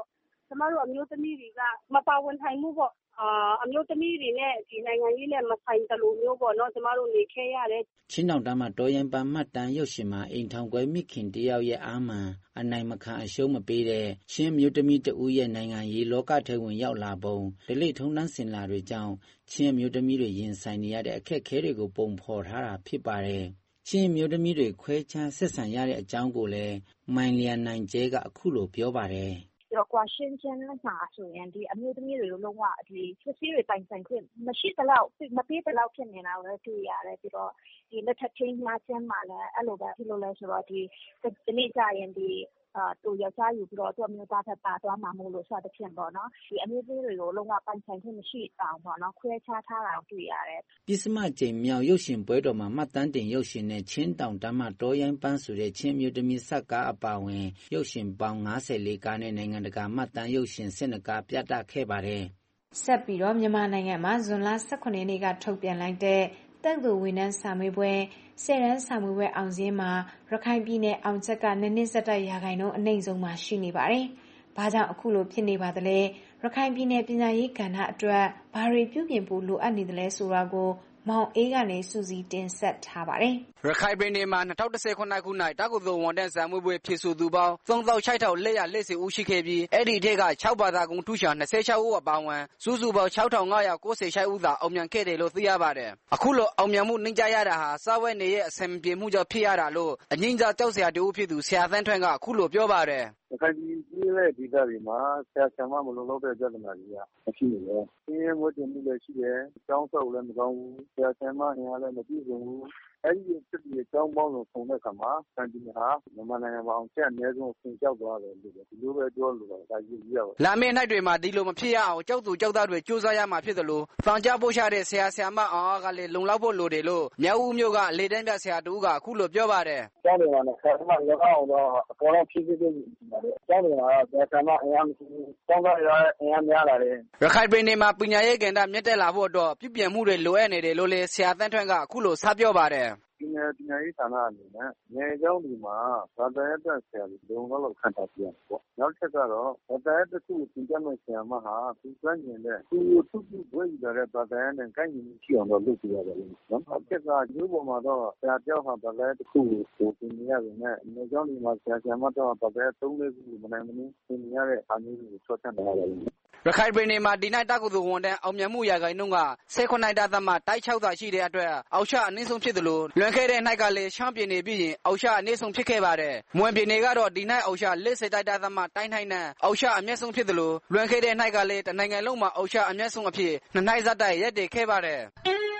ကျမတို့အမျိုးသမီးတွေကမပါဝင်ထိုင်မှုပေါ့အာအမျိုးသမီးတွေနဲ့ဒီနိုင်ငံရေးနဲ့မဆိုင်တလို့မျိုးပေါ့နော်ကျမတို့နေခဲ့ရတယ်ချင်းတောင်တန်းမှာတော်ရင်ပန်မှတ်တမ်းရုပ်ရှင်မှာအိမ်ထောင်ကွဲမိခင်တယောက်ရဲ့အာမန်အနိုင်မခံအရှုံးမပေးတဲ့ချင်းမျိုးသမီးတဦးရဲ့နိုင်ငံရေးလောကထဲဝင်ရောက်လာပုံဒလိထုံနှန်းစင်လာတွေကြောင့်ချင်းမျိုးသမီးတွေရင်ဆိုင်နေရတဲ့အခက်အခဲတွေကိုပုံဖော်ထားတာဖြစ်ပါတယ်ချင်းမျိုးသမီးတွေခွဲခြားဆက်ဆံရတဲ့အကြောင်းကိုလည်းမိုင်လျံနိုင်ကျဲကအခုလိုပြောပါတယ်တော့ကွာရှင်းချင်းမှာဆိုရင်ဒီအမျိုးသမီးတွေလုံးဝဒီစစ်စီးတွေတိုင်ဆိုင်ခွင့်မရှိသလောက်မပေးသလောက်ဖြစ်နေတာကိုလည်းတွေ့ရတယ်ပြီးတော့ဒီလက်ထပ်ချင်းမှာကျန်းမှာလည်းအဲ့လိုပဲဒီလိုလဲဆိုတော့ဒီဒီနေ့ကျရင်ဒီအာသူယောက်ျားယူပြီးတော့သူ့အမျိုးသားထပ်ပါသွားမှာမို့လို့ဆိုတဲ့ဖြစ်ပေါ့နော်ဒီအမျိုးသမီးတွေကိုလုံးဝပိုင်ဆိုင်ခွင့်မရှိအောင်ပေါ့နော်ခွဲခြားထားတာကိုတွေ့ရတယ်ပစ္စမကျိန်မြောက်ရုပ်ရှင်ပွဲတော်မှာမှတ်တမ်းတင်ရုပ်ရှင်နဲ့ချင်းတောင်တန်းမှာတော်ရိုင်းပန်းဆိုတဲ့ချင်းမျိုးသမီးဆက်ကားအပါဝင်ရုပ်ရှင်ပေါင်း၅၄ကားနဲ့နိုင်ငံတကာမှတ်တမ်းရုပ်ရှင်၁၂ကားပြသခဲ့ပါတယ်ဆက်ပြီးတော့မြန်မာနိုင်ငံမှာဇွန်လ၁၇ရက်နေ့ကထုတ်ပြန်လိုက်တဲ့တက္ကသိုလ်ဝန်ထမ်းစာမေးပွဲဆယ်တန်းစာမေးပွဲအောင်စင်းမှာရခိုင်ပြည်နယ်အောင်ချက်ကနှစ်နှစ်ဆက်တိုက်ရာခိုင်နှုန်းအနိမ့်ဆုံးမှာရှိနေပါတယ်။ဘာကြောင့်အခုလိုဖြစ်နေပါသလဲ။ရခိုင်ပြည်နယ်ပညာရေးကဏ္ဍအတွက်ဘာတွေပြုပြင်ဖို့လိုအပ်နေသလဲဆိုတာကိုမောင်အေးကနေစူးစီးတင်ဆက်ထားပါတယ်။ရခိုင်ပြည်နယ်မှာ၂၀၁၈ခုနှစ်တက္ကသိုလ်ဝန်ထမ်းစာမေးပွဲဖြေဆိုသူပေါင်း၃၆၆၄၄၀ဦးရှိခဲ့ပြီးအဲ့ဒီထက်က၆ဘာသာကုန်ထူးချွန်၂၆ဦးအပါအဝင်စုစုပေါင်း၆ထောင်၅ရာ၉၆ဦးသာအောင်မြင်ခဲ့တယ်လို့သိရပါတယ်။အခုလိုအောင်မြင်မှုနှိမ့်ချရတာဟာစာဝတ်နေရဲ့အဆင်ပြေမှုကြောင့်ဖြစ်ရတာလို့အငင်းစားကြောက်စရာတူဖြစ်သူဆရာသန်းထွန်းကအခုလိုပြောပါတယ်။ရခိုင်ပြည်ရဲ့ဒေသတွေမှာဆရာဆရာမမလုံလောက်တဲ့ပြဿနာတွေကမရှိနေတယ်။ဒီမို့တင်မှုလည်းရှိတယ်။ကျောင်းဆောက်လည်းမကောင်းဘူး။ဆရာဆရာမအင်အားလည်းမပြည့်စုံဘူး။အဲ့ဒီစစ်ပြေကျောင်းပေါင်းလို့ပုံတဲ့အခါမှာစံတင်ဟာမြန်မာနိုင်ငံမှာအောင်ချက်အနည်းဆုံးဆင်ကြောက်သွားတယ်လို့ဒီလိုပဲပြောလို့ဒါယူရပါလာမယ့်နိုင်တွေမှာဒီလိုမဖြစ်ရအောင်ကြောက်သူကြောက်သားတွေစူးစမ်းရမှာဖြစ်တယ်လို့ဖန်ကြားပို့ချတဲ့ဆရာဆရာမအောင်အားကလည်းလုံလောက်ဖို့လိုတယ်လို့မြောက်ဦးမြို့ကလေတန်းပြဆရာတူကအခုလိုပြောပါတယ်ကျောင်းတွေမှာဆရာဆရာမလောက်အောင်တော့အပေါ်တော့ဖြည်းဖြည်းချင်းပါတယ်ကျောင်းတွေမှာဆရာဆရာမအင်အားမရှိဘူးကျောင်းသားတွေအင်အားများလာတယ်ရခိုင်ပြည်နယ်မှာပညာရေးကဏ္ဍမြင့်တက်လာဖို့တော့ပြုပြင်မှုတွေလိုအပ်နေတယ်လို့လည်းဆရာသန်းထွန်းကအခုလိုဆက်ပြောပါတယ်ပြည်နယ်ပညာရေးဌာနအနေနဲ့ငယ်ကျောင်းဒီမှာဘာသာရေးတက်ဆရာတွေလုံလောက်လောက်ခန့်ထားပြရပေါ့နောက်တစ်ချက်ကတော့ဘာသာရေးတစ်ခုသင်ကြားမဲ့ဆရာမဟာသူကျွမ်းကျင်တဲ့သူသူ့ဘွဲ့ယူတဲ့ဘာသာရေးနဲ့ကိုင်းညီမှုရှိအောင်တော့လုပ်ပြရတယ်နော်အချက်ကဒီပေါ်မှာတော့ဆရာပြောက်ဟာဘာသာရေးတစ်ခုကိုသင်နေရတယ်နဲ့ငယ်ကျောင်းဒီမှာဆရာဆရာမတော့ဘာသာရေးသုံးလေးခုမနိုင်မနေသင်နေရတဲ့အားမျိုးကိုဆွတ်ထမ်းနေရတယ်ရခိုင်ပြည်နယ်မှာဒီနိုင်တက္ကသိုလ်ဝန်ထမ်းအောင်မြင်မှုရာခိုင်နှုန်းက၁၉ဒသမတိုက်၆သာရှိတဲ့အတွက်အောက်ရှအနည်းဆုံးဖြစ်တယ်လို့လွန်ခဲ့တဲ့နိုင်ကလည်းရှမ်းပြည်နယ်ပြည်ရင်အောက်ရှအနည်းဆုံးဖြစ်ခဲ့ပါတယ်။မွန်ပြည်နယ်ကတော့ဒီနိုင်အောက်ရှ၄၀တိုက်သမတိုင်းထိုင်းနဲ့အောက်ရှအမြင့်ဆုံးဖြစ်တယ်လို့လွန်ခဲ့တဲ့နိုင်ကလည်းတနိုင်ငံလုံးမှာအောက်ရှအမြင့်ဆုံးအဖြစ်နှစ်နိုင်ဇက်တိုက်ရက်တည်ခဲ့ပါတယ်။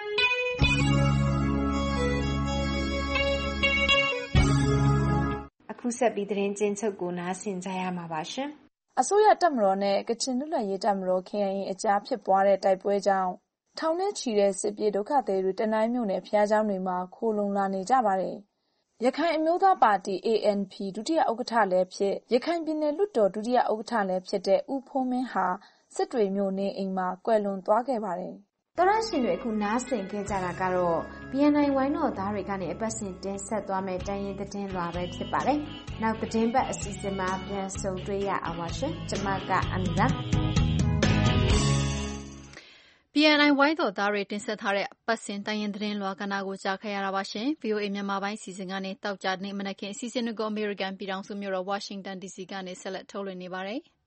အခုဆက်ပြီးသတင်းကျဉ်းချုပ်ကိုနားဆင်ကြရမှာပါရှင်။အစိုးရတပ်မတော်နဲ့ကချင်လွတ်လပ်ရေးတပ်မတော် K I A အကြားဖြစ်ပွားတဲ့တိုက်ပွဲကြောင့်ထောင်နဲ့ချီတဲ့စစ်ပြေးဒုက္ခသည်တွေတနိုင်းမြို့နယ်ဘုရားကျောင်းတွေမှာခိုလုံလာနေကြပါတယ်။ရခိုင်အမျိုးသားပါတီ A N P ဒုတိယဥက္ကဋ္ဌလည်းဖြစ်ရခိုင်ပြည်နယ်လွှတ်တော်ဒုတိယဥက္ကဋ္ဌလည်းဖြစ်တဲ့ဦးဖုံးမင်းဟာစစ်တွေမြို့နေအိမ်မှာကွယ်လွန်သွားခဲ့ပါတယ်။တော်ရရှင်တွေအခုနားဆင်ခဲ့ကြတာကတော့ B N I ဝိုင်းတော်သားတွေကနေအပတ်စဉ်တင်ဆက်သွားမယ့်တိုင်းရင်းသတင်းလွှာပဲဖြစ်ပါတယ်။နောက်သတင်းပတ်အစီအစဉ်မှာပြန်ဆုံတွေ့ရအောင်ပါရှင်။ကျွန်မကအမီလာ B N I ဝိုင်းတော်သားတွေတင်ဆက်ထားတဲ့ပတ်စဉ်တိုင်းရင်းသတင်းလွှာကဏ္ဍကိုကြားခဲ့ရတာပါရှင်။ V O A မြန်မာပိုင်းစီစဉ်ကနေတောက်ကြနေမနက်ခင်းအစီအစဉ်တွေကို American ပြည်ထောင်စုမြို့တော် Washington D C ကနေဆက်လက်ထုတ်လွှင့်နေပါတယ်။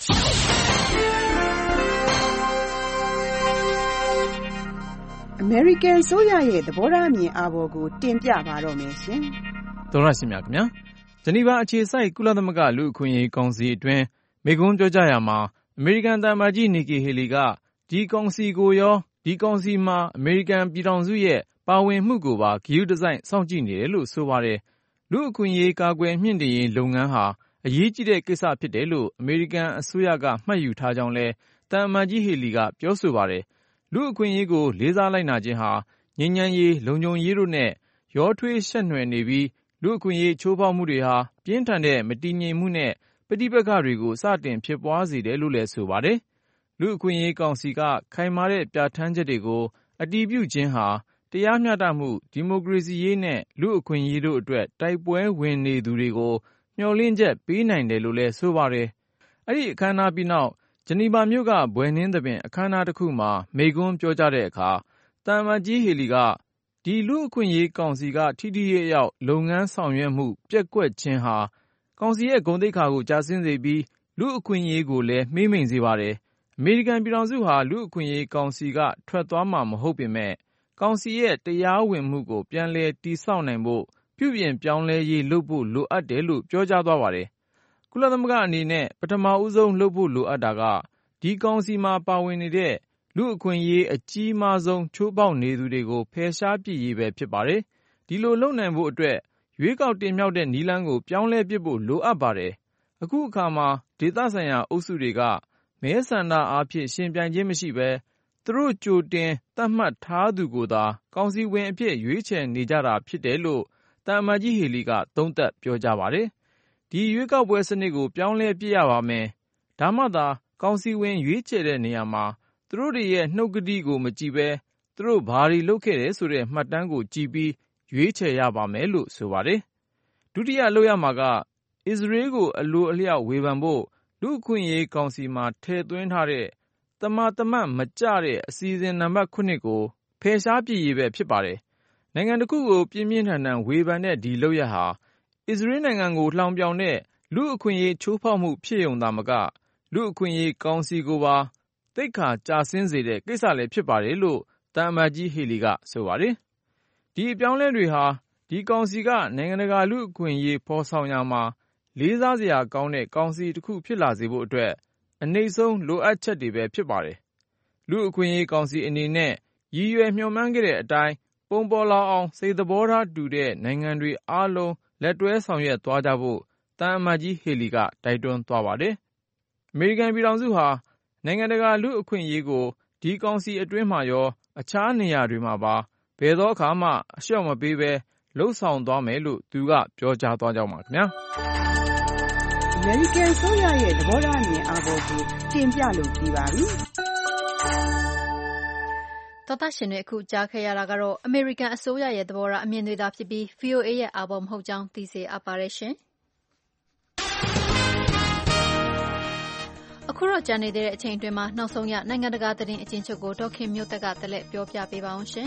အမေရိကန်ဆိုရရဲ့သဘောထားအမြင်အာဘော်ကိုတင်ပြပါတော့မယ်ရှင်။သောရရှိမြခင်ဗျာ။ဂျနီဗာအခြေစိုက်ကုလသမဂ္ဂလူ့အခွင့်အရေးကောင်စီအတွင်းမိန့်ခွန်းပြောကြားရာမှာအမေရိကန်သံအမတ်ကြီးနီကီဟေလီကဒီကောင်စီကိုရောဒီကောင်စီမှာအမေရိကန်ပြည်ထောင်စုရဲ့ပါဝင်မှုကိုပါဂရုတစိုက်စောင့်ကြည့်နေတယ်လို့ဆိုပါတယ်။လူ့အခွင့်အရေးကာကွယ်မြှင့်တင်ရေးလုပ်ငန်းဟာအရေးကြီးတဲ့ကိစ္စဖြစ်တယ်လို့အမေရိကန်အစိုးရကမှတ်ယူထားကြောင်းလဲသံအမတ်ကြီးဟေလီကပြောဆိုပါတယ်။လူ့အခွင့်အရေးကိုလေးစားလိုက်နာခြင်းဟာငြိမ်းချမ်းရေးလုံခြုံရေးတို့နဲ့ရောထွေးဆက်နွယ်နေပြီးလူ့အခွင့်အရေးချိုးဖောက်မှုတွေဟာပြင်းထန်တဲ့မတည်ငြိမ်မှုနဲ့ပဋိပက္ခတွေကိုစတင်ဖြစ်ပွားစေတယ်လို့လည်းဆိုပါတယ်။လူ့အခွင့်အရေးကောင်စီကခိုင်မာတဲ့ပြဋ္ဌာန်းချက်တွေကိုအတည်ပြုခြင်းဟာတရားမျှတမှုဒီမိုကရေစီရေးနဲ့လူ့အခွင့်အရေးတို့အတွက်တိုက်ပွဲဝင်နေသူတွေကိုမျှော်လင့်ချက်ပေးနိုင်တယ်လို့လည်းဆိုပါတယ်။အဲ့ဒီအခမ်းအနားပြီးနောက်ဂျနီဗာမြို့ကဘွယ်နှင်းသဘင်အခမ်းအနားတစ်ခုမှာမိန့်ခွန်းပြောကြားတဲ့အခါတန်မတ်ကြီးဟေလီကဒီလူအခွင့်အရေးကောင်စီကထိထိရောက်လုပ်ငန်းဆောင်ရွက်မှုပြက်ကွက်ခြင်းဟာကောင်စီရဲ့ဂုဏ်သိက္ခာကိုကျဆင်းစေပြီးလူအခွင့်အရေးကိုလည်းမှိမ့်မိန်စေပါတယ်။အမေရိကန်ပြည်ထောင်စုဟာလူအခွင့်အရေးကောင်စီကထွက်သွားမှာမဟုတ်ပေမဲ့ကောင်စီရဲ့တရားဝင်မှုကိုပြန်လည်တည်ဆောက်နိုင်ဖို့ပြုပြင်ပြောင်းလဲရေးလုပ်ဖို့လိုအပ်တယ်လို့ပြောကြားသွားပါတယ်။ကုလသမဂ္ဂအနေနဲ့ပထမဦးဆုံးလုပ်ဖို့လိုအပ်တာကဒီကောင်စီမှာပါဝင်နေတဲ့လူအခွင့်အရေးအကြီးမားဆုံးချိုးဖောက်နေသူတွေကိုဖယ်ရှားပစ်ရေးပဲဖြစ်ပါတယ်။ဒီလိုလုပ်နိုင်ဖို့အတွက်ရွေးကောက်တင်မြှောက်တဲ့နည်းလမ်းကိုပြောင်းလဲပစ်ဖို့လိုအပ်ပါတယ်။အခုအခါမှာဒေသဆိုင်ရာအုပ်စုတွေကမဲဆန္ဒအားဖြင့်ရှင်ပြိုင်ခြင်းမရှိဘဲသူတို့ကြိုတင်သတ်မှတ်ထားသူကိုသာကောင်စီဝင်အဖြစ်ရွေးချယ်နေကြတာဖြစ်တယ်လို့တန်အမတ်ကြီးဟေလီကသုံးသပ်ပြောကြားပါတယ်။ဒီရွေးကောက်ပွဲစနစ်ကိုပြောင်းလဲပြရပါမယ်။ဒါမှသာကောင်စီဝင်ရွေးချယ်တဲ့နေရာမှာသူတို့တွေရဲ့နှုတ်ကတိကိုမကြည့်ဘဲသူတို့ဘာတွေလုပ်ခဲ့တယ်ဆိုတဲ့မှတ်တမ်းကိုကြည့်ပြီးရွေးချယ်ရပါမယ်လို့ဆိုပါတယ်။ဒုတိယလုပ်ရမှာကအစ္စရေးကိုအလိုအလျောက်ဝေဖန်ဖို့လူ့အခွင့်အရေးကောင်စီမှာထည့်သွင်းထားတဲ့တမန်တမတ်မကျတဲ့အစီအစဉ်နံပါတ်ခုနှစ်ကိုဖယ်ရှားပစ်ရေးပဲဖြစ်ပါတယ်။နိုင်ငံတစ်ခုကိုပြင်းပြင်းထန်ထန်ဝေဖန်တဲ့ဒီလုပ်ရဟာအစ္စရေးနိုင်ငံကိုလှောင်ပြောင်တဲ့လူ့အခွင့်အရေးချိုးဖောက်မှုဖြစ်ုံသာမကလူ့အခွင့်အရေးကောင်စီကိုပါသိက္ခာကျဆင်းစေတဲ့ကိစ္စလည်းဖြစ်ပါတယ်လို့တန်အမတ်ကြီးဟေလီကဆိုပါတယ်။ဒီအပြောင်းလဲတွေဟာဒီကောင်စီကနိုင်ငံတကာလူ့အခွင့်အရေးဖော်ဆောင်ရာမှာလေးစားစရာကောင်းတဲ့ကောင်စီတစ်ခုဖြစ်လာစေဖို့အတွက်အနိမ့်ဆုံးလိုအပ်ချက်တွေပဲဖြစ်ပါတယ်။လူ့အခွင့်အရေးကောင်စီအနေနဲ့ရည်ရွယ်မျှော်မှန်းခဲ့တဲ့အတိုင်းပုံပေါ်လာအောင်စိတ်သဘောထားတူတဲ့နိုင်ငံတွေအားလုံးလက်တွဲဆောင်ရွက်သွားကြဖို့တန်အမတ်ကြီးဟေလီကတိုက်တွန်းသွားပါတယ်။အမေရိကန်ပြည်ထောင်စုဟာနိုင်ငံတကာလူ့အခွင့်အရေးကိုဒီကောင်စီအတွင်းမှာရောအခြားနေရာတွေမှာပါဘယ်သောအခါမှအလျှော့မပေးဘဲလှုပ်ဆောင်သွားမယ်လို့သူကပြောကြားသွားကြောင်းပါခင်ဗျာအမေရိကန်ဆိုရရဲ့သဘောထားအမြင်အားပေါ်ကိုတင်ပြလို့ပြီးပါပြီတော်သားရှင်တွေအခုကြားခဲ့ရတာကတော့အမေရိကန်အစိုးရရဲ့သဘောထားအမြင်တွေသာဖြစ်ပြီး ဗီအိုအေ ရဲ့အာဘော်မဟုတ်ကြောင်းသိစေအပ်ပါတယ်ရှင်အခုတော့ကြံနေတဲ့အချိန်တွင်မှာနောက်ဆုံးရနိုင်ငံတကာသတင်းအကျဉ်းချုပ်ကိုဒေါက်ခင်မျိုးသက်ကတက်လက်ပြောပြပေးပါအောင်ရှင်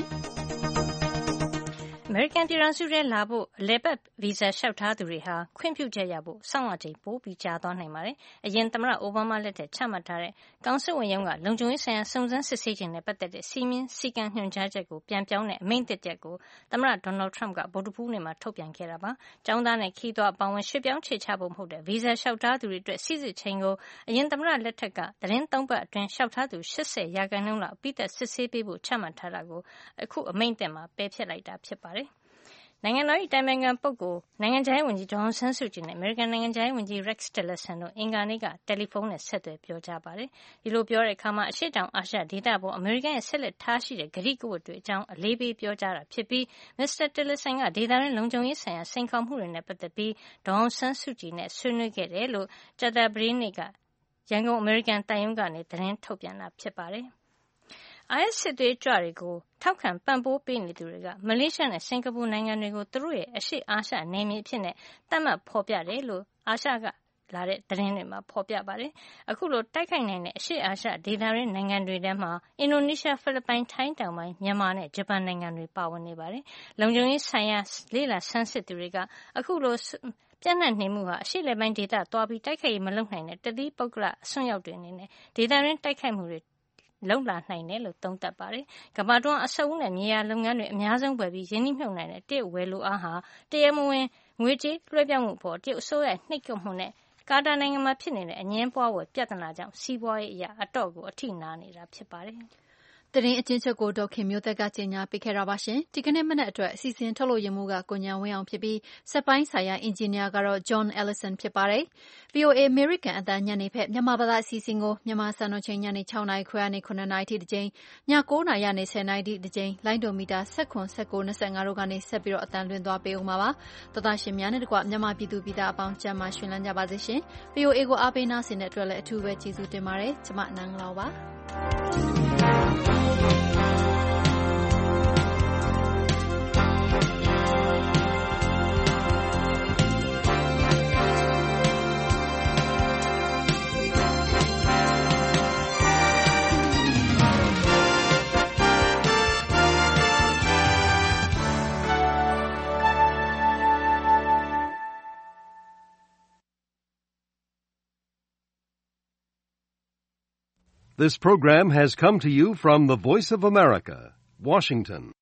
အမေရိကန်ပြည်ထောင်စုထဲလာဖို့အလည်ပတ်ဗီဇာလျှောက်ထားသူတွေဟာခွင့်ပြုချက်ရဖို့စောင့်ရချိန်ပိုပြီးကြာသွားနိုင်ပါတယ်။အရင်သမ္မတအိုဘားမားလက်ထက်ချမှတ်ထားတဲ့ကောင်စစ်ဝန်ရုံးကလုံခြုံရေးဆိုင်ရာစုံစမ်းစစ်ဆေးခြင်းနဲ့ပတ်သက်တဲ့စီမင်းစည်းကမ်းညွှန်ကြားချက်ကိုပြန်ပြောင်းတဲ့အမိန့်သစ်ချက်ကိုသမ္မတဒေါ်နယ်ထရမ့်ကဗုဒ္ဓဟူးနေ့မှာထုတ်ပြန်ခဲ့တာပါ။ကျောင်းသားနဲ့ခရီးသွားအပေါင်းဝင်ရွှေ့ပြောင်းခြေချဖို့မဟုတ်တဲ့ဗီဇာလျှောက်ထားသူတွေအတွက်စီစစ်ချိန်ကိုအရင်သမ္မတလက်ထက်ကသတင်းသုံးပတ်အတွင်းလျှောက်ထားသူ၈၀ရာခိုင်နှုန်းလောက်အပိသက်စစ်ဆေးပေးဖို့ချမှတ်ထားတာကိုအခုအမိန့်သစ်မှာပယ်ဖျက်လိုက်တာဖြစ်ပါတယ်။နိုင်ငံတော်၏တိုင်ပင်ခံပုဂ္ဂိုလ်နိုင်ငံခြားရေးဝန်ကြီးဒေါ်အောင်ဆန်းစုကြည်နဲ့အမေရိကန်နိုင်ငံခြားရေးဝန်ကြီး Rex Tillerson တို့အင်္ဂါနေ့ကတယ်လီဖုန်းနဲ့ဆက်သွယ်ပြောကြားပါတယ်။ဒီလိုပြောတဲ့အခါမှာအရှေ့တောင်အာရှဒေသပေါ်အမေရိကန်ရဲ့ဆက်လက်ထားရှိတဲ့ကတိကဝတ်တွေအကြောင်းအလေးပေးပြောကြားတာဖြစ်ပြီးမစ္စတာ Tillerson ကဒေသတွင်းလုံခြုံရေးဆိုင်ရာစိန်ခေါ်မှုတွေနဲ့ပတ်သက်ပြီးဒေါ်အောင်ဆန်းစုကြည်နဲ့ဆွေးနွေးခဲ့တယ်လို့ကြာသပတေးနေ့ကရန်ကုန်အမေရိကန်သံရုံးကနေသတင်းထုတ်ပြန်တာဖြစ်ပါတယ်။ I S စစ်သွေးကြွတွေကိုထောက်ခံပံ့ပိုးပေးနေသူတွေကမလေးရှားနဲ့စင်ကာပူနိုင်ငံတွေကိုသူတို့ရဲ့အရှေ့အာရှနယ်မြေအဖြစ်နဲ့သတ်မှတ်ဖော်ပြတယ်လို့အာရှကလာတဲ့သတင်းတွေမှာဖော်ပြပါတယ်။အခုလိုတိုက်ခိုက်နိုင်တဲ့အရှေ့အာရှဒေသတွင်းနိုင်ငံတွေထဲမှာအင်ဒိုနီးရှား၊ဖိလစ်ပိုင်၊ထိုင်းတောင်ပိုင်း၊မြန်မာနဲ့ဂျပန်နိုင်ငံတွေပါဝင်နေပါတယ်။လုံခြုံရေးဆိုင်ရာလေ့လာဆန်းစစ်သူတွေကအခုလိုပြန့်နှံ့နေမှုဟာအရှေ့အလယ်ပိုင်းဒေသသွားပြီးတိုက်ခိုက်ရေးမလုပ်နိုင်တဲ့တသီးပုဂ္ဂလအစွန်းရောက်တွေအနေနဲ့ဒေသတွင်းတိုက်ခိုက်မှုတွေလုံလာနိုင်တယ်လို့သုံးသပ်ပါတယ်။ကမ္ဘာတွင်းအဆောက်အဦနဲ့မြေယာလုပ်ငန်းတွေအများဆုံးပဲပြီးရင်းနှီးမြှုပ်နှံတဲ့တရုတ်ဝယ်လိုအားဟာတရားမဝင်ငွေကြေးလွှဲပြောင်းမှုပေါ်တရုတ်အစိုးရနှိပ်ကွပ်မှုနဲ့ကာတာနိုင်ငံမှာဖြစ်နေတဲ့အငင်းပွားဝယ်ပြဿနာကြောင့်စီးပွားရေးအရာအတော့ကိုအထိနာနေတာဖြစ်ပါတယ်။သတင်းအချင်းချုပ်ကိုဒေါက်ခင်မျိုးသက်ကကြေညာပေးခဲ့တာပါရှင်ဒီကနေ့မနက်အတွက်အစီအစဉ်ထုတ်လို့ရမှုကကိုညာဝင်းအောင်ဖြစ်ပြီးစက်ပိုင်းဆိုင်ရာအင်ဂျင်နီယာကတော့ John Ellison ဖြစ်ပါတယ် ဗီအိုအေ American အသံညနေဖက်မြန်မာဘာသာအစီအစဉ်ကိုမြန်မာစံတော်ချိန်ညနေ၆နာရီခွဲကနေ၇နာရီထိတစ်ကြိမ်ည၉နာရီကနေ၁၀နာရီထိတစ်ကြိမ်လိုင်းဒိုမီတာ၁၇ ၁၉ ၂၅တို့ကနေဆက်ပြီးတော့အသံလွှင့်သွားပေးဦးမှာပါသောသားရှင်များနဲ့တကွမြန်မာပြည်သူပြည်သားအပေါင်းကျမ်းမာရှင်လန်းကြပါစေရှင် ဗီအိုအေကိုအားပေးနာဆင်တဲ့အတွက်လည်းအထူးပဲကျေးဇူးတင်ပါတယ်ကျမနန်းလောပါ This program has come to you from the Voice of America, Washington.